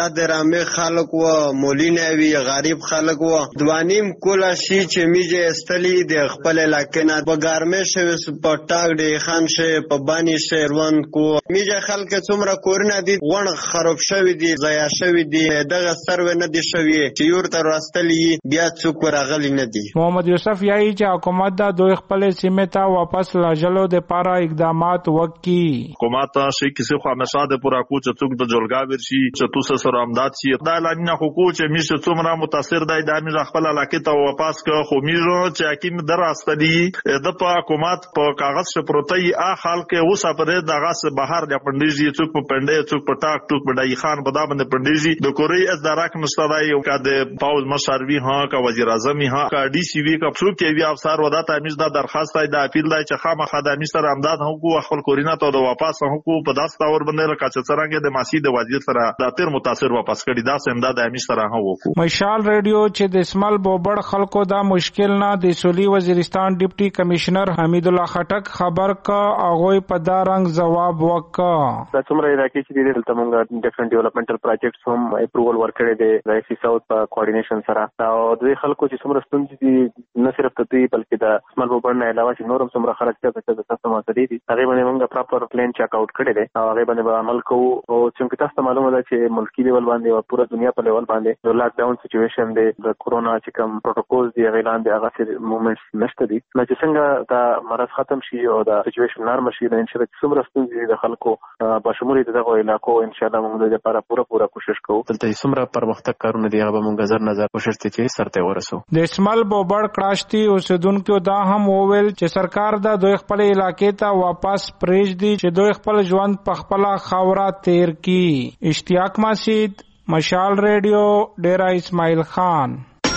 عامه خلک و مولینوي غریب خلک و دوانیم کولا شي چې میجه استلی د خپل علاقې نه په ګارمه شوی په ټاګ دی خان شه په بانی شهروان کو میجه خلک څومره کورونه دي غون خراب شوی دي ضایع شوی دي دغه سروې نه دي شوی چې یور تر واستلی بیا څوک ورغلی نه دي. محمد یوسف یایي چې حکومت دا دوی خپل سیمه ته واپس لاجلو د پاره اقدامات وکړي. حکومت شي کسی خو همیشه د پورا کو چې څوک د جلګا ورشي چې توسه سره امداد شي دا لانه حقوق چې میشه څومره متاثر دی د میجه خپل علاقې ته واپس کو خو میجه چې حکیم دراستلی د په حکومت په کاغذ ش پروتي ا حال کې وسه پرې دغه سه بهر د پندېږي څوک په پندې څوک په ټاک ټوک بدای خان په دا باندې پندېږي د کوري از دراک مستدای او کا د پاوز مشروي ها کا وزیر اعظم ها کا ډي سي وی کا څوک یې بیا افسر ودا ته میز دا درخواست دی د اپیل دی چې خامہ خدامي سره امداد حقوق خپل کورینا ته د واپس حقوق په داستا اور باندې لکه چې څنګه د ماسي د وزیر سره د تیر متاثر واپس کړي دا امداد امي سره ها وکړو. مشال ریډیو چې د اسمال بوبړ خلکو دا مشکل نه د سولي وزیرستان ډیپټي کمشنر حمید الله خټک خبر کا اغوی په دا رنګ جواب وکا. د څومره علاقې چې د دلته موږ ډیفرنٹ ډیولپمنټل پروجیکټس هم اپروول ورکړي دي د سی ساوث په کوارډینیشن سره او دوی خلکو چې څومره ستونزې دي نه صرف ته دوی بلکې د اسمال بوبړ نه علاوه چې نورم څومره خلک ته د تاسو ماته دي هغه باندې موږ پراپر پلان چیک اوټ کړی دی او هغه باندې به عمل کوو او چې تاسو معلومه ده چې ملکی لیول باندې او پوره دنیا په لیول باندې د لاک ډاون سچويشن دی د کورونا چې کوم پروتوکول دی هغه لاندې هغه سره موومېنټس نشته دي نو چې څنګه دا مرض ختم شي او دا سچويشن نرم شي نو ان شاء الله څومره ستونزې د خلکو په شمول دغه علاقو ان شاء الله موږ د لپاره پوره پوره کوشش کوو دلته څومره پرمختګ کارونه دی هغه موږ نظر نظر کوشش ته چې سرته ورسو. د اسمال بوبړ کړاشتي اوسیدونکو دا هم وویل چې سرکار دا دوی خپل علاقې ته واپس پریږدي چې دوی خپل ژوند په خپل خاورا تیر کی. اشتیاق مسجد مشال ریډیو ډیرا اسماعیل خان.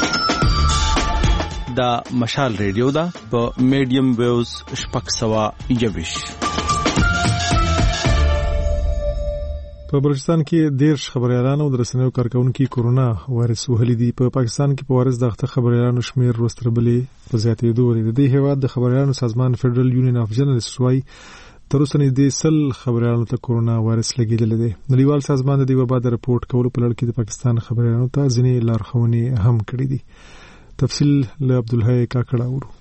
دا مشال ریډیو دا په میډیم ویوز شپږ سوه یویش. په بلوچستان کې دیرش خبريالانو د رسنیو کارکونکو کورونا وایرس وهلي دي. په پاکستان کې په وایرس د اخته خبريالانو شمیر وروستربلې په زیاتېدو لري. د دې هیواد د خبريالانو سازمان فدرال یونین اف جرنالست وايي تر اوسه نږدې سل خبريالانو ته کورونا وایرس لګیدل دي. نړیوال سازمان د دې وبا د رپورټ کولو په لړ کې د پاکستان خبريالانو ته ځینې لارښوونې هم کړې دي. تفصیل له عبدالحی کاکړه ورو.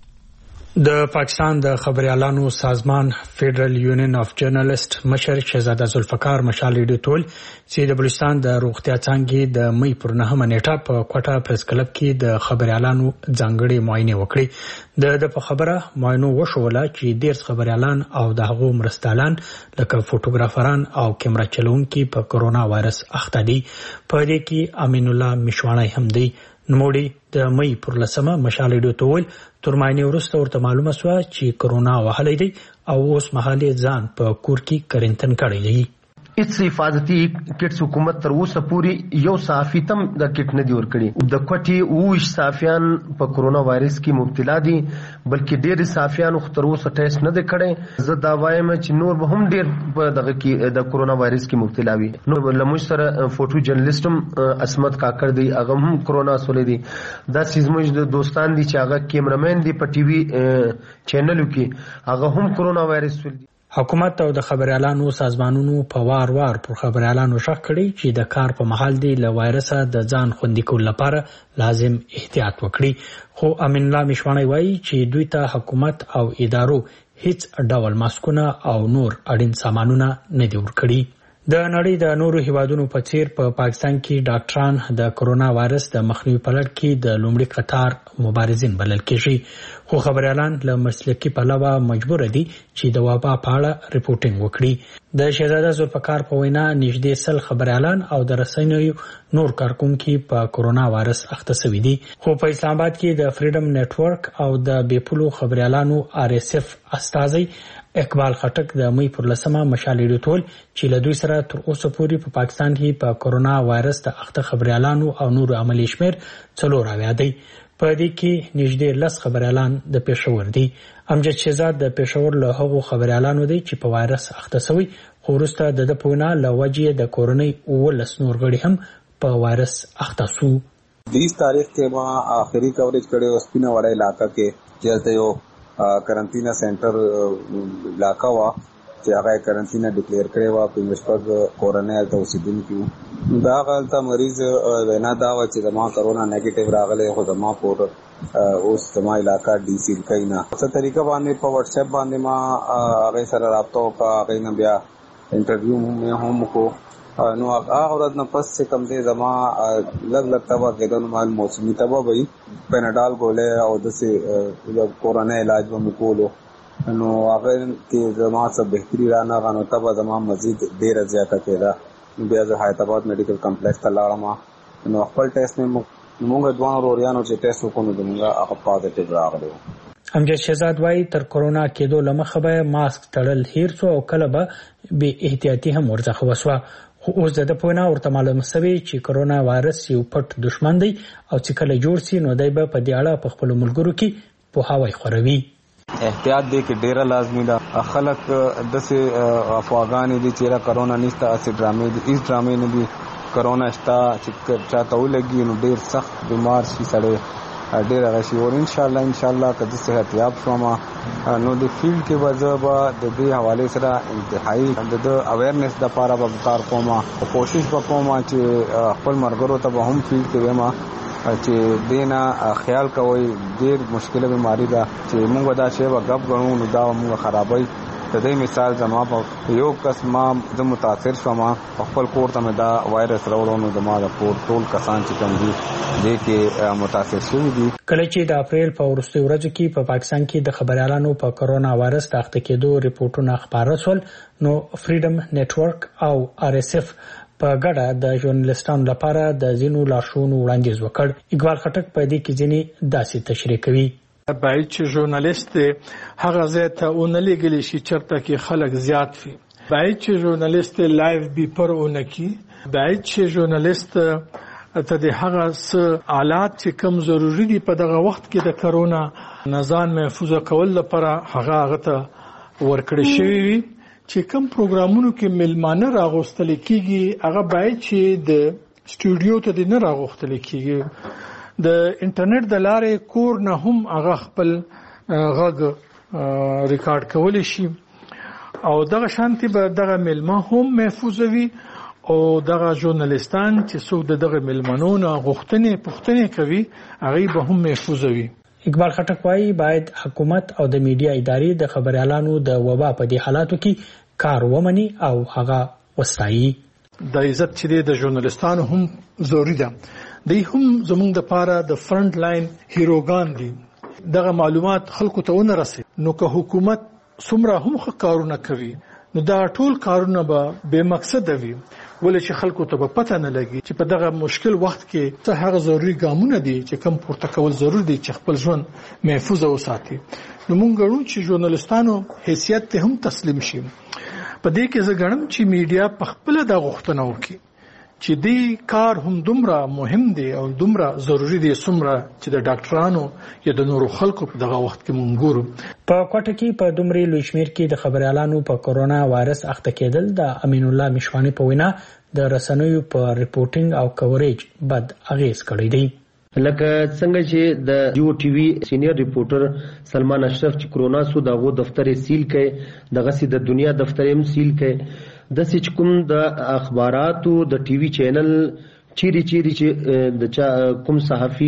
د پاکستان د خبريالانو سازمان فدرال یونین اف جرنالست مشر شهزاده ذوالفقار مشال ریډیو ټول چې د بلوچستان د روغتیا څانګې د مې پر نهمه نیټه په کوټه پریس کلب کې د خبريالانو ځانګړي معاینه وکړي. د د په خبره معاینو وشوله چې ډیر خبريالان او د هغو مرستالان لکه فوټوګرافران او کیمرا چلونکي په کورونا وایرس اخته دي. په دې کې امین الله مشوانی هم دی. نوموړي د مې پر لسمه مشال ریډیو ټول تر معاینې وروسته ورته معلومه شوه چې کورونا وهلی دی او اوس مهال ځان په کور کې کرنټین کړی دی. هیڅ حفاظتي کټس حکومت تر اوسه پورې یو صحافي تم د کټ نه دی ورکړي. د کوټي اوش صحافیان په کورونا وایرس کې مبتلا دي بلکې ډېر صحافیان تر اوسه ټیسټ نه دی کړی. زه دا وایم چې نور به هم ډېر په دغه کې د کورونا وایرس کې مبتلا وي. نو لموږ سره فوټو جرنالستم اسمت کاکړ دی هغه هم کورونا سولې دي. دا سیزموږ د دوستان دي چې هغه کیمرامین دی په ټي وي چینلو کې هغه هم کورونا وایرس سولې دي. حکومت او د خبريالانو سازمانونو په وار وار پر خبريالانو شک کړي چې د کار په محل دی له وایرسه د ځان خوندي کول لپاره لازم احتیاط وکړي. خو امین الله مشوانی وایي چې دوی ته حکومت او ادارو هیڅ ډول ماسکونه او نور اړین سامانونه نه دي ورکړي. د نړۍ د نورو هیوادونو په څیر په پا پاکستان کې ډاکټران د کورونا وایرس د مخنیوي په لړ کې د لومړي قطار مبارزین بلل کېږي. خو خبريالان له مسلکي پلوه مجبور دي چې د وبا په اړه ریپورټینګ وکړي. د شهزاده ذوالفقار په وینا نږدې سل خبريالان او د رسنیو نور کارکونکو په کورونا وایرس اخته شوي دي. خو په اسلام آباد کې د فریډم نتورک او د بیپولو خبريالانو آر اس اف استازي اقبال خټک د مې پر لسمه مشال ریډیو ټول چې له دوی سره تر اوسه پورې په پاکستان کې په کورونا وایرس د اخته خبريالانو او نور عملی شمیر څلور اویا دی. په دې کې نږدې لس خبريالان د پېښور دي. امجد شهزاد د پېښور له هغو خبريالانو دی چې په وایرس اخته شوی خو وروسته د د پوینا له وجې د کورونی اوولس نور غړي هم په وایرس اخته شو. بیس تاریخ کې ما آخري کوریج کړی و سپینه وړه علاقہ کې چیرته یو کرنټینا سنټر علاقہ وا چې هغه کرنټینا ډیکلیئر کړی و په مشپږ کورنۍ ته اوسیدونکو دا غلطه مریض وینا دا و چې د ما کرونا نیگیټیو راغلی خو د ما پور اوس د ما علاقہ ډي سیل کینا څه طریقه باندې په واتس اپ باندې ما هغه سره رابطه وکړه هغه نه بیا انټرویو مې هم کو نو هغه ورځ نه پس چې کم دې زما لګ لګ تبا کېدل مال موسمي تبا وي پیناډال ګولې او د سي کورونا علاج به مکولو نو هغه کې زما څه بهتري را نه غنو تبا زما مزید ډیر زیاته کېده بیا زه حیدرآباد میډیکل کمپلیکس ته لاړم نو خپل ټیسټ مې موږ دوه وروریانو چې ټیسټ وکړو موږ هغه پازیټیو راغلی امجد شهزاد وايي تر کورونا کېدو لمخه به ماسک تړل هیر څو او کله به بې احتیاطي هم ورڅخه وسوه خو اوس د پوینا ورته معلوم شوی چې کورونا وایرس یو پټ دشمن دی او چې کله جوړ شي نو دای به په دې اړه په خپل ملګرو کې په هواي خوروي احتیاط دې کې ډیره لازمي ده خلک د سه افواغان دي چې کورونا نشته اسی ډرامې دي اس ډرامې نه دي کورونا شتا چې چاته ولګي نو ډیر سخت بیمار شي سړی ډیر راشي او ان شاء الله ان شاء الله کله صحت یاب شوم نو د فیلډ کې وځبا د دې حواله سره انتهایی د اویرنس د لپاره به کار کوم او کوشش وکوم چې خپل مرګرو ته هم فیلډ کې وما چې دینا خیال کوي ډیر مشکله بیماری ده چې موږ دا شی وغب غنو نو دا موږ خرابوي د دې مثال زما په یو کس ما د متاثر شوم خپل کور ته دا وایرس راوړونو د ما د پور ټول کسان چې کوم دي د کې متاثر شوي دي کله چې د اپریل په وروستي ورځو کې په پاکستان کې د خبريالانو په کورونا وایرس د اخته کېدو ریپورتونه خبره شول نو فریډم نتورک او آر اس اف په ګډه د ژورنالیستانو لپاره د زینو لارښوونو وړاندیز وکړ اقبال خټک په دې کې ځینې داسې تشریح کوي باید چې ژورنالیست هغه ځای ته ونلېږلی شي چېرته کې خلک زیات وي باید چې ژورنالیست لایو بیپر ونکړي باید چې ژورنالیست ته د هغه څه آلات چې کم ضروري دي په دغه وخت کې د کرونا نزان محفوظ کول لپاره هغه هغه ته ورکړی شوی وي چې کم پروګرامونو کې ملمانه راغوستل کیږي هغه باید چې د سټوډیو ته د نه راغوستل کیږي د انټرنیټ د لارې کور نه هم هغه خپل غږ ریکارډ کولی شي او دغه شانتي به دغه ملما هم محفوظ وي او دغه ژورنالیستان چې څوک دغه ملمنونو غوښتنې پوښتنې کوي هغه به هم محفوظ وي اقبال خټک وايي باید حکومت او د میډیا ادارې د خبريالانو د وبا په دې حالاتو کې کار ومني او هغه وسایي د عزت چې د ژورنالیستانو هم ضروری ده دوی هم زموږ د پاره د فرنٹ لاین هیروګان دي دغه معلومات خلکو ته ونه رسي نو که حکومت څومره هم ښه کارونه کوي نو دا ټول کارونه به بے مقصد وي ولې چې خلکو ته په پته نه لګي چې په دغه مشکل وخت کې څه هغه ضروري ګامونه دي چې کم پورته کول ضروري دي چې خپل ژوند محفوظ وساتي نو موږ غواړو چې ژورنالیستانو حیثیت ته هم تسلیم شي په دې کې زه غواړم چې میډیا په خپل د غوښتنو کې چې دې کار هم دومره مهم دی او دومره ضروری دی څومره چې د ډاکټرانو یا د نورو خلکو په دغه وخت کې مونږ ګورو په کوټه کې په دومره لوی شمیر کې د خبريالانو په کورونا وایرس اخته کېدل د امین الله مشوانی په وینا د رسنیو په ریپورتینګ او کوریج بد اغیز کړی دی لکه څنګه چې د یو ټي وي سینیئر ریپورټر سلمان اشرف چې کورونا سو دغه دفتر سیل کړي دغه سي د دنیا دفتر هم سیل کړي د سچ کوم د اخباراتو د ټي وي چینل چیرې چیرې چې د کوم صحافي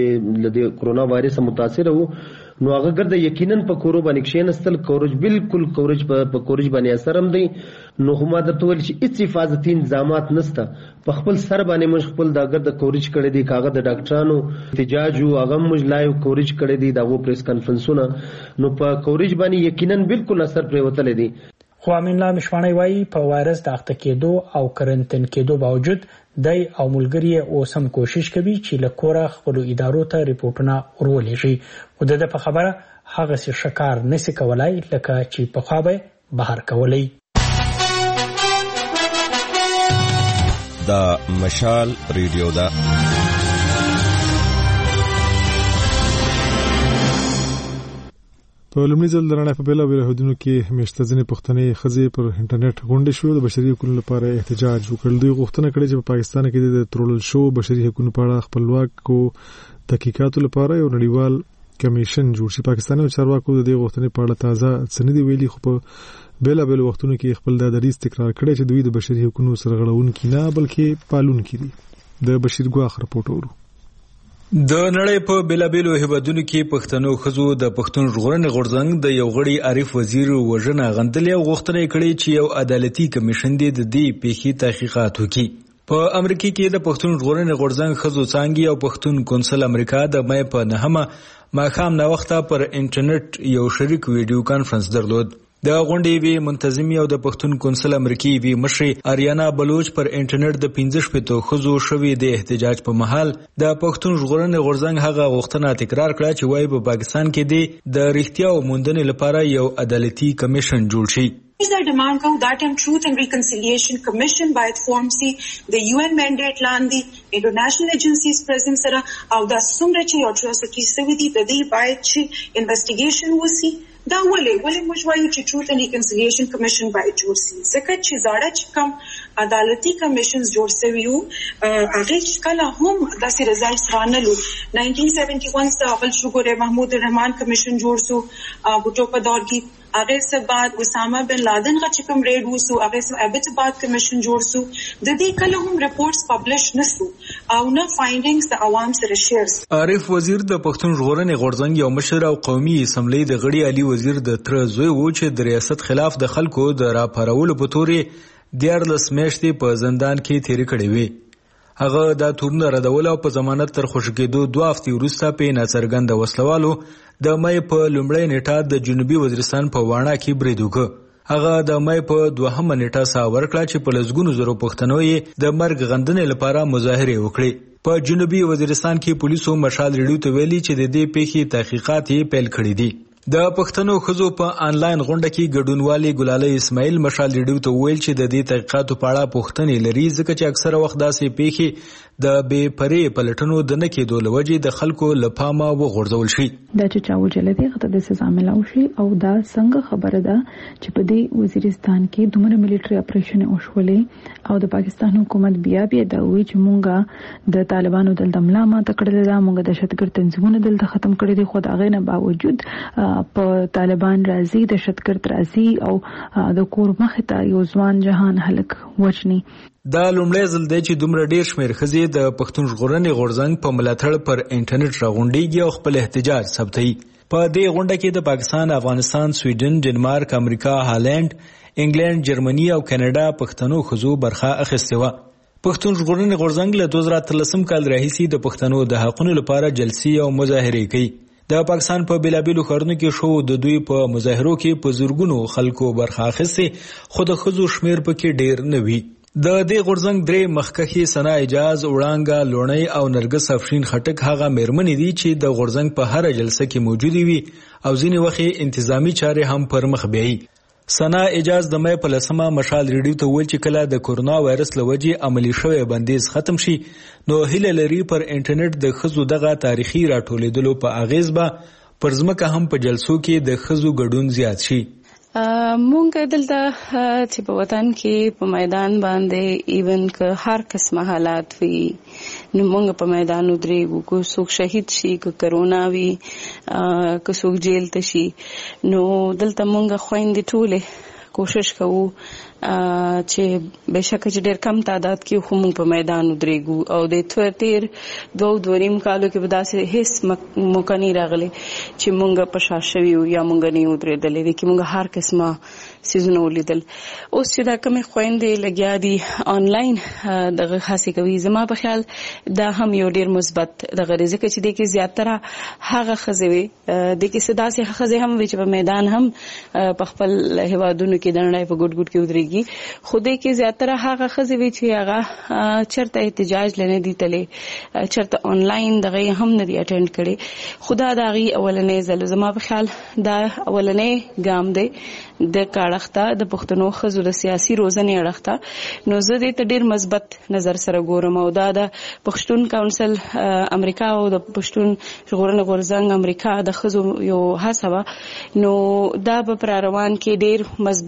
د کورونا وایرس متاثر وو نو هغه ګرځي یقینا په کورو باندې کښینستل کورج بالکل کورج په کورج باندې اثر هم دی نو هم د تول چې هیڅ حفاظتي انتظامات نشته په خپل سر باندې مش خپل د ګرځ کورج کړي دي کاغذ د ډاکټرانو احتجاج او هغه مج لایو کورج کړي دي دغه پریس کانفرنسونه نو په کورج باندې یقینا بالکل اثر پرې وتل دي خو امین الله مشوانی وايي په وایرس د اخته کېدو او کرنټین کېدو باوجود دای او ملګری اوس هم کوشش کوي چې له کوره خپل ادارو ته ریپورتونه ورولې شي او د په خبره هغه څه شکار نسی کولای لکه چې په خوابه بهر کولای دا مشال ریډیو دا په لومړي ځل د نړۍ په بېلابېلو هېوادونو کې همیشته ځینې پښتنې ښځې پر انټرنیټ غونډې شوې د بشري حقوقو لپاره احتجاج وکړ. دوی غوښتنه کړې چې په پاکستان کې د تړل شوو بشري حقوقو په اړه خپلواکو تحقیقاتو لپاره یو نړیوال کمیشن جوړ شي. پاکستاني چارواکو د دې غوښتنې په اړه تازه څه نه دی ویلي، خو په بیلا بیل وختونو کې خپل دا دریځ تکرار کړی چې دوی د بشري حقوقو سرغړونکي نه بلکې پالونکي دي. د بشیر ګواخ رپورټ ورو. د نړۍ په بیلابیلو هیوادونو کې پښتنو ښځو د پښتون ژغورنې غورځنګ د یو غړي عارف وزیر وژنه غندلې او غوښتنه کړې چې یو عدالتي کمیشن دې د دې پیښې تحقیقات وکړي. په امریکا کې د پښتون ژغورنې غورځنګ ښځو څانګې او پښتون کونسل امریکا د مې په نهمه ماښام ناوخته پر انټرنیټ یو شریک ویډیو کانفرنس درلود. د غونډې وی منتظمي او د پښتون کونسل امریکایي وی مشر اریانا بلوچ پر انټرنیټ د پنځه شپږ خزو شوی د احتجاج په محل د پښتون ژغورنې غورځنګ هغه غوښتنه تکرار کړه چې وايي په پاکستان کې د رښتیا او موندنې لپاره یو عدالتي کمیشن جوړ شي. Is a demand کو that and Truth and Reconciliation Commission باید فورم سي د یو ان منډیټ لاندې انټرنیشنل ایجنسیز پرزنټ سره او د څومره چې اټروسټي سوي دي د دې باید چې انویسټیګیشن وسی. دا ولې ولې موږ وایو چې Truth and Reconciliation Commission باید جوړ سي ځکه چې زاړه چې کوم عدالتي کمیشنز جوړ شوي وو هغه کله هم داسې رزلټس رانلو. نائنٹین سیونٹی ون څخه اول شګوره محمود الرحمن کمیشن جوړ سو بوټو په دور کې. هغه څخه بعد اسامه بن لادن غا چې کوم ریډ وسو هغه څخه ابټ بعد کمیشن جوړ سو. د دې کله هم ریپورټس پبلش نسو او نه فایندینګز د عوام سره شیرز. عارف وزیر د پښتون ژغورنې غورځنګ یو مشر او قومي اسمبلی د غړي علي وزیر د تر زوی و چې د ریاست خلاف د خلکو د راپارولو په تورې دیارلس میاشتې په زندان کې تیرې کړې وي. هغه دا تورونه ردول او په ضمانت تر خوشی کېدو دوه هفتې وروسته په ناڅرګنده وسلوالو د مې په لومړۍ نیټه د جنوبي وزیرستان په واڼه کې برید وکړ. هغه د مې په دوهمه نیټه ساه ورکړه چې په لسګونو زرو پښتنو یې د مرګ غندنې لپاره مظاهرې وکړې. په جنوبي وزیرستان کې پولیسو مشال ریډیو ته ویلي چې د دې پیښې تحقیقات یې پیل کړي دي. د پښتنو ښځو په آنلاین غونډه کې ګډونوالي ګلالۍ اسماعیل مشال ریډیو ته ویل چې د دې تحقیقاتو په اړه پوښتنې لري ځکه چې اکثره وخت داسې پیښې د بې پرې پلټنو د نه کېدو له وجې د خلکو له پامه وغورځول شي. دا چې چا وجلې دی هغه د سزا ملاو شي او دا څنګه خبره ده چې په دې وزیرستان کې دومره ملټري اپریشن وشولې او د پاکستان حکومت بیا بیا دا وی چې مونږه د طالبانو د دملا ما تکړه ده مونږ د دهشتګرد تنظیمونو دلته ختم کړی دي. خو دا غي نه باوجود په طالبان راځي د دهشتګرد راځي او د کور مخ ته یو ځوان جهان هلک وچني. دا لومړی ځل دی چې دومره ډیر شمېر ښځې د پښتون ژغورنې غورځنګ په ملاتړ پر انټرنیټ راغونډېږي او خپل احتجاج ثبتوي. په دې غونډه کې د پاکستان، افغانستان، سویډن، ډنمارک، امریکا، هالند، انګلند، جرمني او کاناډا پښتنو ښځو برخه اخیستې وه. پښتون ژغورنې غورځنګ له دوه زره اتلسم کال راهیسې د پښتنو د حقونو لپاره جلسې او مظاهرې کوي. د پاکستان په بیلابیلو ښارونو کې شو د دوی په مظاهرو کې په زرګونو خلکو برخه اخیستې خو د ښځو شمېر پکې ډیر نه وي. د دې غورځنګ درې مخکښې ثنا اجاز، وړانګه لوڼۍ او نرګس افشین خټک هغه میرمنې دي چې د غورځنګ په هره جلسه کې موجودې وي او ځینې وخت انتظامی چارې هم پر مخ بیایي. ثنا اجاز د مې په لسمه مشال ریډیو ته ویل چې کله د کورونا وایرس له وجې عملي شوی بندیز ختم شي نو هیله لري پر انټرنیټ د ښځو دغه تاریخي راټولېدلو په اغیز به پر ځمکه هم په جلسو کې د ښځو ګډون زیات شي. مونږ دلته چې په وطن کې په میدان باندې ایون که هر قسمه حالات وي نو مونږ په میدان ودرېږو. که څوک شهید شي، که کرونا وي، که څوک جیل ته شي، نو دلته مونږ خویندې ټولې کوشش کوو چې بهشکه چې ډېر کم تعداد کې خو موږ په میدان ودرېږو او د تیر دوه دوه نیم کالو کې به داسې هېڅ موقع نه راغلی چې موږ په شا شوي یو یا موږ نه ودرېدلی دی کې موږ هر قسمه څیزونه ولیدل. اوس چې دا کمې خویندې لګیا دي آنلاین دغه هڅې کوي، زما په خیال دا هم یو ډېر مثبت دغه دی ځکه چې دې کې زیاتره هغه ښځې وي دې کې څه داسې ښځې هم وي چې په میدان هم په خپل هېوادونو کې د نړۍ په ګوټ ګوټ کې ودرېږي. خو دې کې زیاتره هغه ښځې وي چې هغه چېرته احتجاج له نه دي تللی، چېرته آنلاین دغه یې هم نه دي اټینډ کړی. خو دا د هغې اولنی ځل زما په خیال دا اولنی ګام دی د کاړخته د پښتنو ښځو د سیاسي روزنې اړخته. نو زه دې ته ډېر مثبت نظر سره ګورم او دا د پښتون کونسل امریکا او د پښتون ژغورنې غورځنګ امریکا د ښځو یو هڅه وه، نو دا به پر روان کې ډېر مثبت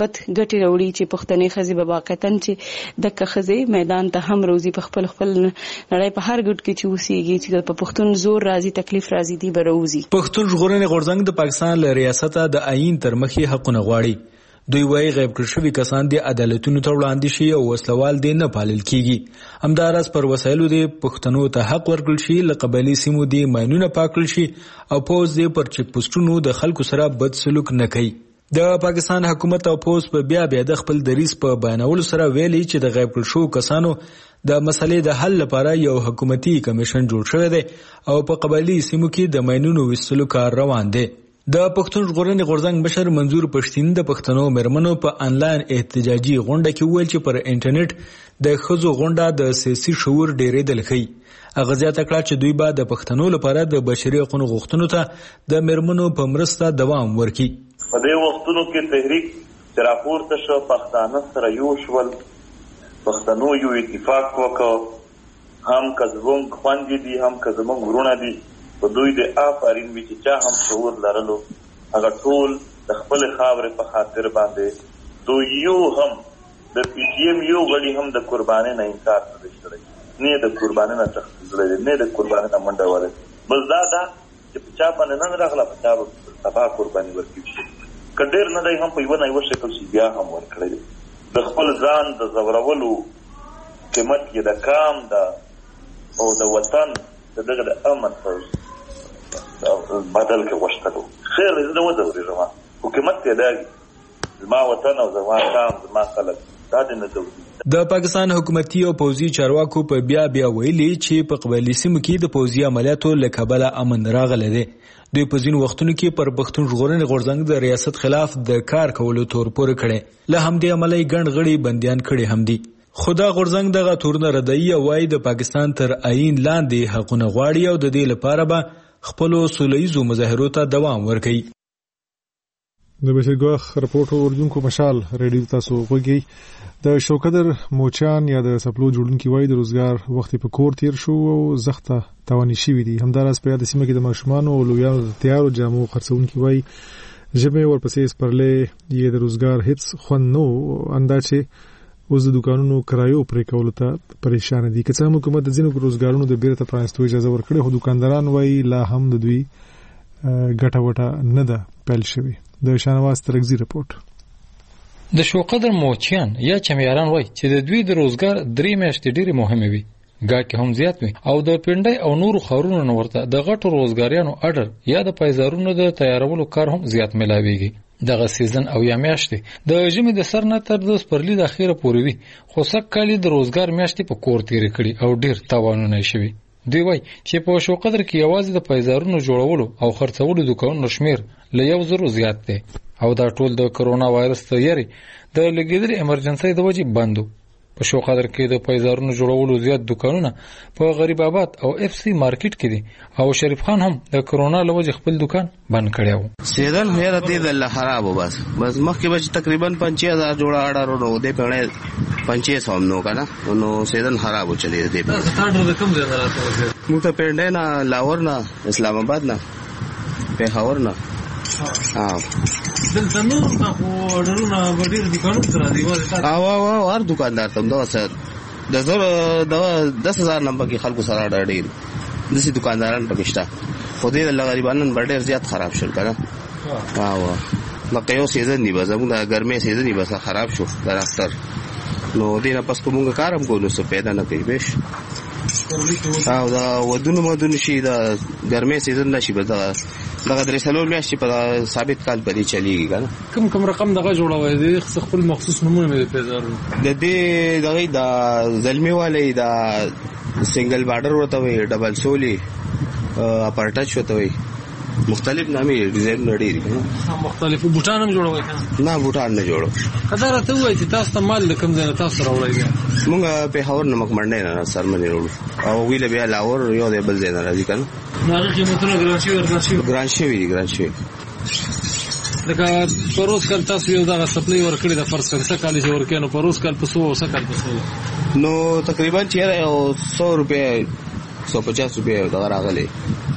مثبت ګټې راوړي چې پښتنې ښځې به واقعتاً چې دغه ښځې میدان ته هم روزي په خپل خپل نړۍ په هر ګټ کې چې اوسېږي چې په پښتون زور راځي تکلیف راځي دی به راوځي. پښتون ژغورنې غورځنګ د پاکستان له ریاسته د آئین تر مخې حقونه غواړي. دوی وايي غیب کړل شوي کسان د عدالتونو ته وړاندې شي او وسلوال دې نه پالل کیږي. همداراز پر وسایلو د پښتنو ته حق ورکړل شي، له قبایلي سیمو د ماینونه پاکړل شي او پوز دې پر چک پوسټونو د خلکو سره بد سلوک نه کوي. د پاکستان حکومت او پوز په بیا بیا د خپل دریځ په بیانولو سره ویلي چې د غیب کړل شوو کسانو د مسلې د حل لپاره یو حکومتي کمیشن جوړ شوی دی او په قبایلي سیمو کې د ماینونو ویستلو کار روان دی. د پښتون ژغورنې غورځنګ مشر منظور پښتين د پښتنو مېرمنو په انلاین احتجاجي غونډه کې وویل چې پر انټرنیټ د ښځو غونډه د سیاسي شعور ډېرېدل ښیي. هغه زیاته کړه چې دوی به د پښتنو لپاره د بشري حقوقو غوښتنو ته د مېرمنو په مرسته دوام ورکړي. په دې وختونو کې تحریک چې راپورته شو پښتانه سره یو شول، پښتنو یو اتفاق وکړ، هم که زموږ خویندې دي هم که زموږ وروڼه دي، په دوی د آفرین وي چې چا هم شعور لرلو هغه ټول د خپلې خاورې په خاطر باندې دوی یو هم د پی ټي ایم یو غړي هم د قربانۍ نه انکار نه دی کړی، نه د قربانۍ نه تښتېدلی، نه د قربانۍ نه منډه وهلی. بس دا ده چې په چا باندې نن راغله په چا به سبا قرباني ورکړي شي. که ډېر نه دی هم په یوه نه یوه شکل شي بیا هم ورکړی دی. د خپل ځان د زورولو قیمت یې د کام ده او د وطن د دغه د امن په بدل کې غوښتلو. خیر زه نه وځورېږم، خو قیمت یې دا زما وطن او زما کام زما خلک دا دې نه ځوري. د پاکستان حکومتي او پوځي چارواکو په بیا بیا ویلي چې په قبایلي سیمو کې د پوځي عملیاتو له کبله امن راغلی دی. دوی په ځینو وختونو کې پر پښتون ژغورنې غورځنګ د ریاست خلاف د کار کولو تور پورې کړی، له همدې امله یې ګڼ غړي بندیان کړي هم دي. خو دا غورځنګ دغه تورونه ردوي او وایي د پاکستان تر آئین لاندې حقونه غواړي او د دې لپاره به خپلو سوله ییزو مظاهرو ته دوام ورکوي. د بشرګواخ رپورټ اوریدونکو مشال ریډیو تاسو غوږی د شوکدر موچان یا د سپلو جوړونکي وای د روزګار وخت په کور تیر شو او زخته توانی شوی دي. همداراز په یاد سیمه کې د ماشومان او لویانو د تیارو جامو خرڅونکي وای ژبه ورپسې سپرلې یې د روزګار هیڅ خوند نو انداچه اوس د دکانونو کرایو پرې کولو ته پریشان دي. که څه هم حکومت د ځینو روزګارونو د بیرته پرانستو اجازه ورکړي خو دکانداران وای لا هم د دوی ګټه وټه نه ده پیل شوی. د شانواز ترغزي رپورټ. د شوقدر موچیان یا چمیاران وای چې د دوی د روزګار درې میاشتې ډېرې مهمه وي، ګاکې هم زیات وي او د پنډۍ او نورو خارونو نه ورته د غټو روزګاریانو اډر یا د پایزارونو د تیارولو کار هم زیات ملاويږي. دغه سیزن او یا میاشتې د ژمي د سر نه تر د سپرلي د اخیره پورې وي، خو سږ کال د روزګار میاشتې په کور تیرې کړي او ډېر تاوانونه یې شوي. دوی وای چې په شوقدر کې یوازې د پایزارونو جوړولو او خرڅولو دکانونو شمیر له یو زرو زیات دی او دا ټول د کرونا وایرس ته یری د لګیدلې امرجنسي د وجې بندو. په شوقدر کې د پایزارونو جوړولو زیات دکانونه په غریب آباد او اف سی مارکیټ کې دي او شریف خان هم د کرونا له وجې خپل دکان بند کړی و. سیدل هیر دې د خراب بس بس مخکې بچ تقریبا پنځه هزار جوړه اډر نو دې په پنځه سو نو کنه نو سیدل خراب چلی دې په سټارټر د کم ځای نه راځي. موږ ته پنډه نه لاهور نه اسلام آباد نه پېښور نه ها دلته نور نه خو ډرونه وړي دکانونه تر دی وای او او هر دکاندار ته دا سر د زر د دس هزار نمبر کې خلکو سره ډېر دسي دکانداران پکشتا خو دې د غریبانو ډېر زیات خراب شول کنه. او لکه یو سیزن دی بس موږ د ګرمه سیزن دی بس خراب شو در اختر نو دې نه پس کومه کارم کوو څه پیدا نه کوي بهش او دا ودونو مودونو شي د ګرمه سیزن نشي بس دغه درې سلور میاشتې په ثابت کال پرې چلیږي کنه. کوم کوم رقم دغه جوړوي د خپل مخصوص نمونه مې پیژارو د دې دغه د زلمی والي د سنگل بارډر ورته وي ډبل سولي اپارټچ ورته وي مختلف نامې ډیزاین لري کنه. مختلف بوټان هم جوړوي کنه؟ نه بوټان نه جوړو. کله راته وای چې تاسو ته مال کوم ځای تاسو راوړی موږ په هاور نمک منډه نه سرمنې وروړو او ویل بیا لاور یو دی بل ځای نه راځي کنه. هغه قیمتونه ګران شي ورته شي ګران شي ګران شي لکه پروس کال تاسو یو دغه سپلای ورکړی د فرض څنګه کال چې ورکینو پروس کال په سو او سکل په سو نو تقریبا چیرې او سو روپے سو پچاس روپے دا راغلي.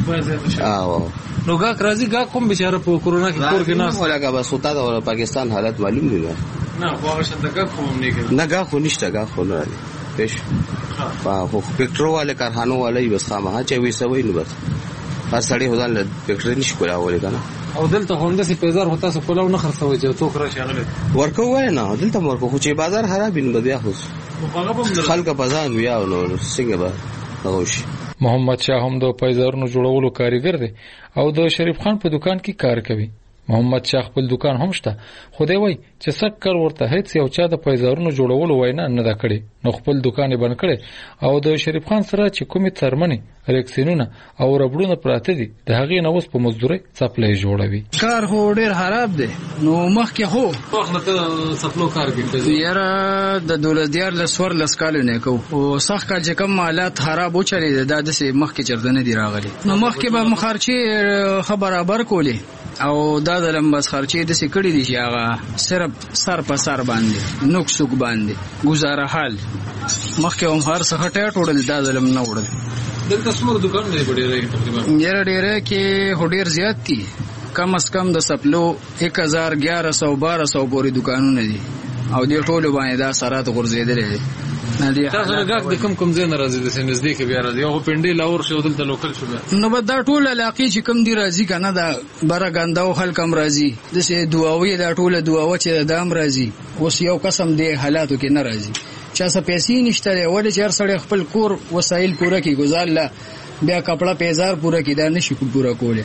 او نو گا راځي گا کوم بیچاره په کورونا کې کور کې نه ولاګه بس وتا د پاکستان حالت معلوم دی نه واغه شندګه کوم نه کوي نه غا خو نشته غا خو نه پېښ په خو فیکټرو والے کارخانو والے بس خامہ چې وي سوي نو بس هر سړی هدان له فیکټری نشي کولای کنه او دلته هونده سي پیزار هوتا سو کولاو نه خرڅوي چې تو کرا شغله ورکو وای نه دلته ورکو خو چې بازار خراب نه بیا خو خلک په ځان بیا نو څنګه به اوش محمد شاه هم د پیزارونو جوړولو کاریګر دی او د شریف خان په دکان کې کار کوي. محمد شاه خپل دکان هم شته خو دی وای چې سکر ورته هیڅ یو چا د پیزارونو جوړولو وینا نه دا کړي نو خپل دکان بند کړي او د شریف خان سره چې کومې ترمنې ریکسینونه او ربړونه پراته دي د هغې نه اوس په مزدوري سپلای جوړوي. کار هو ډیر خراب دی نو مخکې هو وخت ته سپلو کار کوي یاره د دولت دیار لسور لسکالو نه کو او سخت کار چې کوم حالات خراب و چلی دا د مخکې چردنه دی راغلي نو مخکې به مخارچي خبرابر کولی او دا د لمبس خرچې د سکړې دي چې هغه صرف سر په سر باندې نوک سوک باندې گزاره حال مخکې هم هر څه هټه ټوړل دا د لم نه وړل دلته څومره دکان دی ډېرې تقریبا یاره ډېرې کې هډیر زیات دي کم از کم د سپلو एक हज़ार ग्यारह सौ बारह सौ پورې دکانونه دي او دې ټولو باندې دا سرات غورځېدلې دي تاسو راګه د کوم کوم ځای ناراضي دي چې نزدیک بیا راځي او پنډي لاور شو دلته لوکل شو نو به دا ټول علاقې چې کوم دی راځي کنه دا برګانداو خلک هم راځي د سه دعاوی دا ټول دعاو چې د ام راځي اوس یو قسم دی حالاتو کې نه راځي چا څه پیسې نشته ولې چې هر سړی خپل کور وسایل پوره کی گزار لا بیا کپڑا پیزار پوره کی دا نشي پوره کوله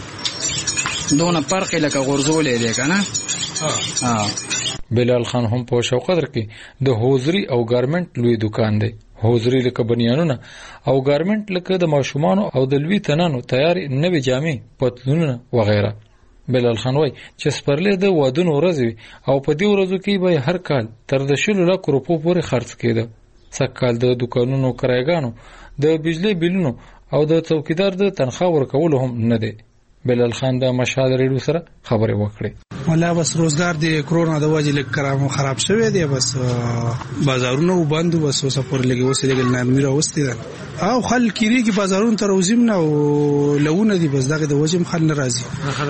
دونه فرق لکه غرزولې دی کنه ها بلال خان هم په شوقدر کې د هوزري او ګارمنټ لوی دکان دی. هوزري لکه بنیانونه او ګارمنټ لکه د ماشومان او د لوی تنانو تیار نوې جامې پتلونونه وغیرہ. بلال خان وای چې سپرلې د وادونو ورځ او په دې ورځو کې به هر کال تر د شلو لک روپو پورې خرڅ کېده. سکهال د دکانونو کرایګانو د بجلی بیلونو او د څوکیدار د تنخواه ورکولو هم نه دی. بلال خان د مشال ریډیو سره خبرې وکړې. ولا بس روزګار د کرونا د وجې لک کرام خراب شوی دی بس بازارونه بند بس اوسه پر لګي اوسه لګل نه میرا واستي ده او خل کیری کی بازارونه تر وزیم نه او لونه دی بس دغه د وجې مخال ناراضي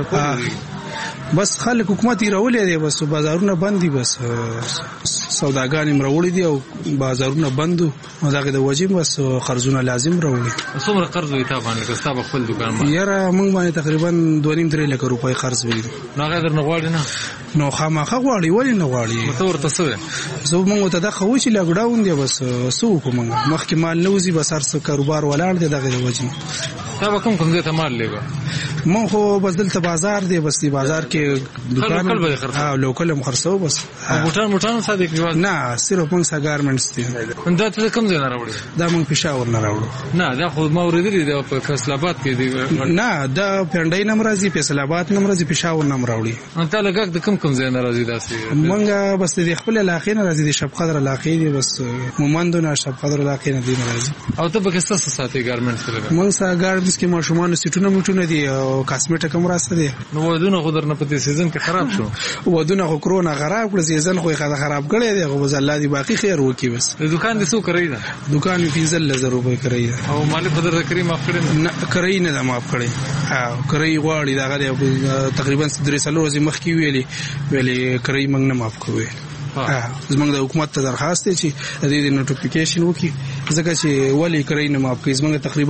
بس خلک حکومت یې راولې دی بس بازارونه بند دي بس سوداګان یې راولې دي او بازارونه بند او دغه د وجې بس قرضونه لازم راولې. څومره قرض وي تا باندې کستا په خپل دکان باندې یاره موږ باندې تقریبا دوه نیم درې لک روپۍ قرض وي نو هغه در نه غواړي نه نو خامخا غواړي ولې نه غواړي ته ورته څه زه موږ ته د خو چې لاک ډاون دی بس سو کوم مخکې مال نوځي بس هر څه کاروبار ولاړ دی دغه د وجې تا به کوم کوم ځای ته مال لګو مون خو بس دلته بازار دی بس دی بازار کې دکان ها لوکل هم خرڅو بس بوټان بوټان صادق نیول نه صرف موږ سا ګارمنټس دي دا ته کوم ځای نه راوړي دا موږ پېښور نه راوړو نه دا خو ما ورېدلې دا په فیصل آباد کې دی نه دا پندای نمرازي فیصل آباد نمرازي پېښور نم راوړي انت لګ د کوم کوم ځای نه راځي داسې موږ بس د خپل علاقې نه راځي د شپ قدر علاقې دی بس مومندونه شپ قدر علاقې نه دی راځي او ته به کیسه ساتي ګارمنټس کې موږ سا ګارمنټس کې ماشومان سټونه موټونه دي او کاسمیټک هم راسته دي نو ودونه خو درنه په دې سیزن کې خراب شو ودونه خو کرونا خراب کړ سیزن خو خراب کړی دی خو بس الله دې باقي خیر وکي بس دکان دې څو کوي دا دکان یې پنځه لزر روپۍ کوي او مالک قدر ذکرې معاف کړی نه کوي نه معاف کړی ها کوي غواړي دا غره تقریبا درې سالو ورځې مخکې ویلي ویلي کوي موږ نه معاف کوي ها زمونږ د حکومت ته درخواست دی چې د دې نوټیفیکیشن وکړي ځکه چې ولی کوي نه معاف کوي زمونږ تقریبا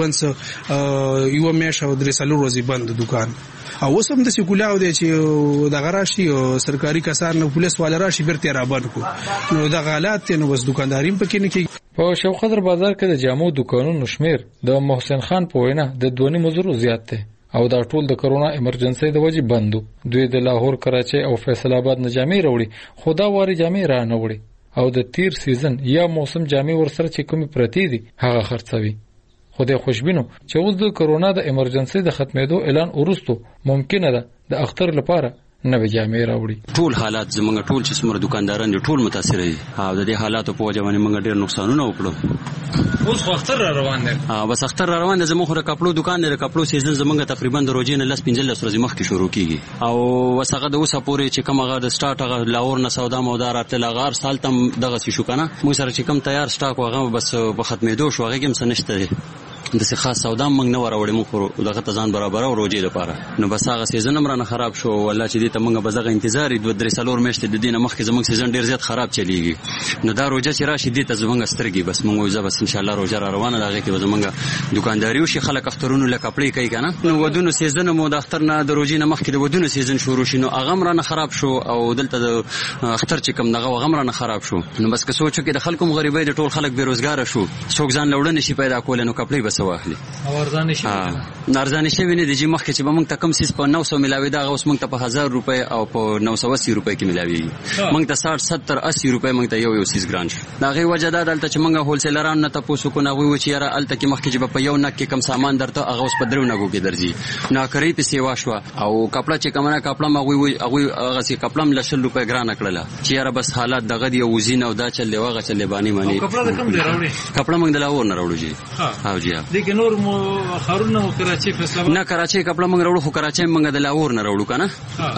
یو میاشت او درې سالو ورځې بند دکان او اوس هم د سکولاو دی چې د غراشي او سرکاري کسان نو پولیس والا راشي بیرته را بند کو نو د غلط نو بس دکانداریم پکې نه کیږي. په شوقدر بازار کې د جامو دکانونو شمیر د محسن خان په وینا د دوه مزرو زیات دی او دا ټول د کرونا ایمرجنسي د وجې بندو. دوی د لاهور کراچي او فیصل آباد نه جامې راوړي خو دا واري جامې را نه وړي او د تیر سیزن یا موسم جامې ورسره چې کومي پرتی دي هغه خرڅوي. خو د خوشبینو چې اوس د کرونا د ایمرجنسي د ختمېدو اعلان وروسته ممکنه ده د اختر لپاره نوې جامې راوړي. ټول حالات زمونږ ټول چې څومره دکانداران دي ټول متاثر دي او د دې حالاتو په وجه باندې موږ ډېر نقصانونه وکړو. اوس اختر را روان دي ها بس اختر را روان دي زموږ خو کپړو دکان دی کپړو سیزن زمونږ تقریبا د روزې نه لس پنځلس ورځې مخکې شروع کیږي او وسغه د اوسه پورې چې کوم هغه د سٹارټ هغه لاور نه سودا مودا راته لغار سال تم دغه شي شو کنه موږ سره چې کوم تیار سٹاک هغه بس په ختمېدو شو هغه هم سنشته د څه خاص سودا موږ نه وراوړې موږ خو دغه ته ځان برابر او روزي لپاره نو بس هغه سیزن هم رانه خراب شو والله چې دې ته موږ بزغه انتظار دوه درې سالور میشته د دینه مخکې زموږ سیزن ډیر زیات خراب چلیږي نو دا روزه چې راشي دې ته زموږ سترګي بس موږ وځه بس ان شاء الله روزه را روانه دغه کې زموږ دکانداري او شي خلک اخترونو لکه کپړې کوي کنه نو ودونو سیزن مو د اختر نه د روزي نه مخکې د ودونو سیزن شروع شي نو هغه رانه خراب شو او دلته د اختر چې کوم دغه هغه رانه خراب شو نو بس که سوچو کې د خلکو غریبۍ د ټول خلک بیروزګار شو څوک ځان لوړ نشي پیدا کول نو کپړې بس واخلي او ارزان شي ارزان شي نه د جې مخکې چې به موږ ته کم سیس په نو سو ملاوي دا اوس موږ ته په هزار روپۍ او په نو سو اسی روپۍ کې ملاوي موږ ته ساठ ستر اسی روپۍ موږ ته یو یو سیس ګران شو دا غي وجه دا دلته چې موږ هول سیلران نه تاسو کو نه وی چې یاره الته کې مخکې چې په یو نک کې کم سامان درته هغه اوس په درو نګو کې درځي ناکری په سیوا شو او کپړه چې کومه کپړه ما وی هغه هغه سي کپړم لشل روپۍ ګران کړله چې یاره بس حالات دغه دی وزین او دا چل لوغه چل بانی مانی کپړه کم دی راوړي کپړه موږ د لاور نه راوړو جی ها جی دغه نور مو خارونه او کراچي فیصله نه کراچي کپړه موږ راوړو خو کراچي موږ د لاور نه راوړو کنه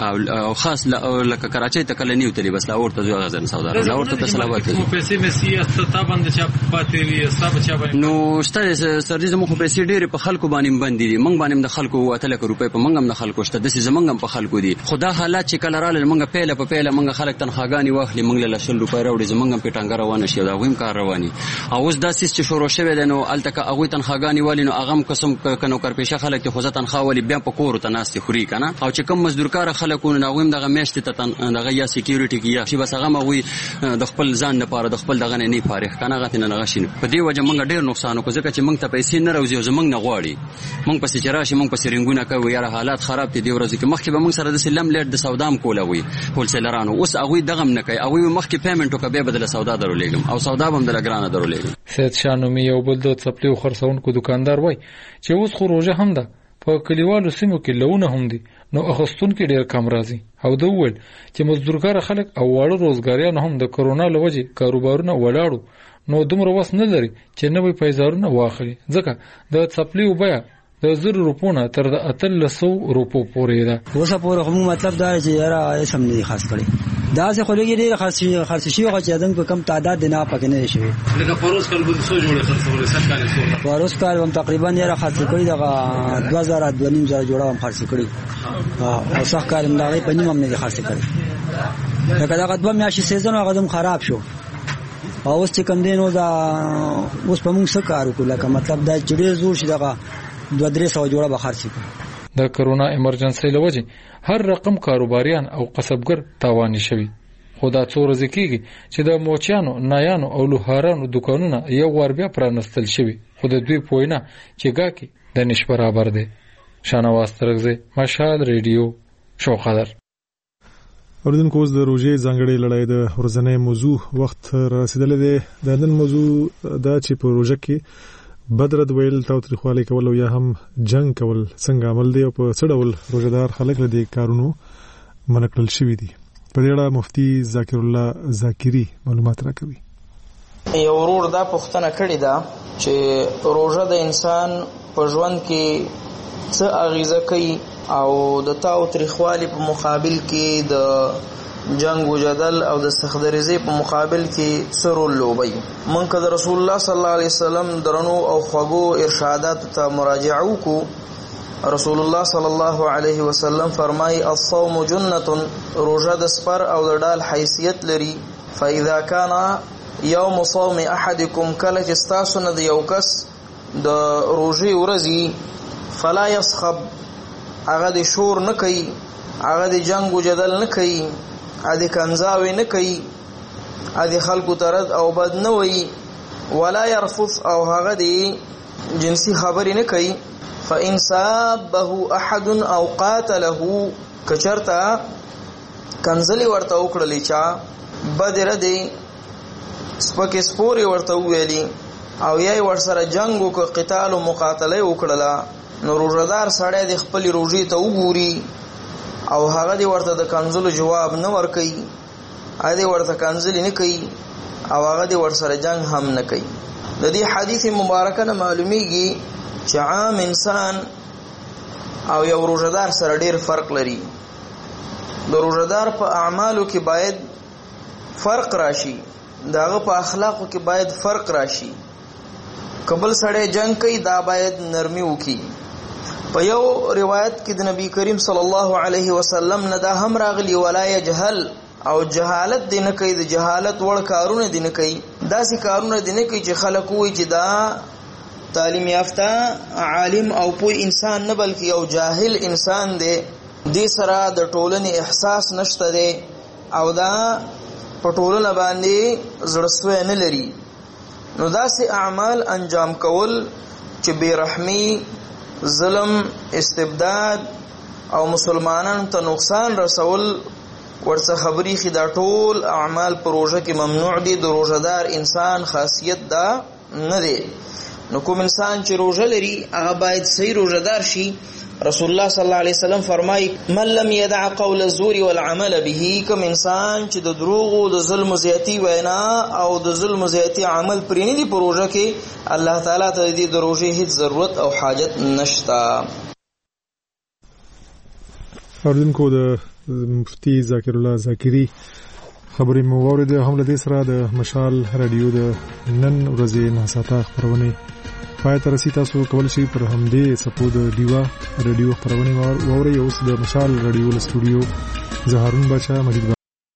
او خاص لکه کراچي ته کله نیو تلی بس لاور ته ځو غزن سودا لاور ته سلامات مو پیسې مسی استا باندې چا پاتې وي حساب چا باندې نو ستاسو سرجه مو پیسې ډېر په خلکو باندې باندې دي موږ باندې د خلکو واته لک روپې په موږ هم د خلکو شته د زمونږ په خلکو دي خدا حالات چې کله رااله موږ پیله په پیله موږ خلک تنخواګانی واخلي موږ له شل روپۍ راوړي زمونږ په ټنګ روانه شي دا ویم کار رواني او اوس دا سیس چې شروع شوه د نو التکه هغه تنخواګانی والی نو هغه قسم کنو کار پیشه خلک ته خو تنخوا والی بیا په کور ته ناست خوري کنه او چې کوم مزدورکار خلکو نه ویم دغه میشته ته دغه یا سکیورټي کې یا شي بس هغه مغوي د خپل ځان لپاره د خپل دغه نه فارغ کنه غته نه غشین په دې وجه موږ ډېر نقصان وکړو ځکه چې موږ ته پیسې نه راوځي او زمونږ نه غواړي موږ پسې چرآشي موږ پسې رنګونه کوي یاره حالات خراب دي دی ورځ کې مخکې به موږ سره د سلم لیټ د سودام کولوي هول سیلرانو اوس هغه دغه نه کوي هغه مخکې پیمنټ وکړي بدله سودا درولېګم او سودا هم د لګرانه درولېګم سید شانومي یو بل د چپلیو خرڅونکو دکاندار وای چې اوس خو روزه هم ده په کلیوالو سیمو کې لونه هم دي نو اخستون کې ډېر کم راځي او د ول چې مزدورګر خلک او واړه روزګاریان هم د کرونا لوجه کاروبارونه ولاړو نو دومره وس نه لري چې نوې پیسارونه واخلي ځکه د چپلیو بیا د زر روپو نه تر د اتل سو روپو پورې ده اوسه پورې کوم مطلب دا چې یاره سم نه خاص کړي دا څه خلګي ډېر خاص خرڅ شي او چې ادم په کم تعداد نه پکې نه شي لکه پروس کال بده سو جوړه خرڅول سرکاري سو پروس کال هم تقریبا یاره خرڅ کړي دا دوه زره دوه نیم زره جوړه هم خرڅ کړي او صح کال هم دا په نیم هم نه خرڅ کړي لکه دا دوه میاشتې سیزن هغه دم خراب شو او اوس چې کوم دینو دا اوس په موږ څه کار وکړو لکه مطلب دا چې ډېر زور شي دا دوه درې سو جوړه به خرڅ کړي د کرونا ایمرجنسي لوجه هر رقم کاروباریان او قصبګر تاوان شوي خدا څو ورځې کېږي چې د موچیانو نایانو او لوهارانو دکانونه یو ور بیا پرانستل شوي خو د دوی پوینه چې ګاکي د نش برابر دی شانواز ترغزه مشال ریډیو شو قدر اوردن کوز د روزي ځانګړي لړۍ د ورځنۍ موضوع وخت رسیدلې ده د نن موضوع دا چې په روزه کې بدرد ویل تاوتریخوالی کول او یا هم جنگ کول څنګه عمل دی او په څه ډول روزدار خلک له دې کارونو منکل شوي دي په دې اړه مفتي ذاکر الله ذاکری معلومات راکوي یو ورور دا پوښتنه کړې ده چې روزه د انسان په ژوند کې څه اغیزه کوي او د تاوتریخوالی په مقابل کې د جنگ و جدل او د سخدریزي په مقابل کې سرول لوبي منکه د رسول الله صلی الله علیه وسلم درنو او خواغو ارشادات ته مراجعه وکړو رسول الله صلی الله علیه وسلم فرمای الصوم جنته روزه د سپر او د ډال حیثیت لري فاذا كان يوم صوم احدكم کله چې تاسو نه د یو کس د روزي ورځي فلا يسخب هغه د شور نه کوي هغه د جنگ و جدل نه کوي ادي کنزاوي نه کوي ادي خلقو ترد او بد نه وي ولا يرفث او هغه دي جنسي خبري نه کوي فإن سابه احد او قاتله کچرتا کنزلي ورته وکړلې چا بدر دي سپکه سپوري ورته ویلي او یې ورسره جنگ او قتال او مقاتله وکړه نو روزدار سړی د خپل روزي ته وګوري او هغه دی ورته د کنزلو جواب نه ورکي ا دې ورته کنزلی نه کوي او هغه دی ورسره جنگ هم نه کوي د دې حدیث مبارکه نه معلومیږي چې عام انسان او یو روزدار سره ډیر فرق لري د روزدار په اعمالو کې باید فرق راشي داغه په اخلاقو کې باید فرق راشي قبل سړی جنگ کوي دا باید نرمي وکړي. په یو روایت کې د نبی کریم صلی الله علیه وسلم نه دا هم راغلی ولا یجهل او جهالت دی نه کوي، د جهالت وړ کارونه دی نه کوي، داسې کارونه دی نه کوي چې خلک وایي چې دا تعلیم یافته عالم او پوه انسان نه بلکې یو جاهل انسان دی، دې سره د ټولنې احساس نشته دی او دا په ټولنه باندې زړسوی نه لري. نو داسې اعمال انجام کول چې بېرحمي، ظلم، استبداد او مسلمانانو ته نقصان رسول ورڅخه خبرې خي، دا ټول اعمال په روژه کې ممنوع دي. د روژهدار انسان خاصیت دا نه دی. نو کوم انسان چې روژه لري هغه باید صحیح روژهدار شي. رسول الله صلی الله علیه وسلم فرمایي من لم يدع قول الزور والعمل به، کوم انسان چې د دروغ او د ظلم زیاتی وینا او د ظلم زیاتی عمل پرې نه دی په روژه کې، الله تعالی ته دې د روژې هیڅ ضرورت او حاجت نشته. اوردونکو د مفتی ذاکر الله ذاکری خبرې مو واورېدې. هم له دې سره د مشال رادیو د نن ورځې نهساته خبرونه پای ته رسي. تاسو کول شي پر همدې سپو د ډیوا رادیو خبرونه واورئ. اوس د مشال رادیو له سټوډیو زه هارون بچا مجید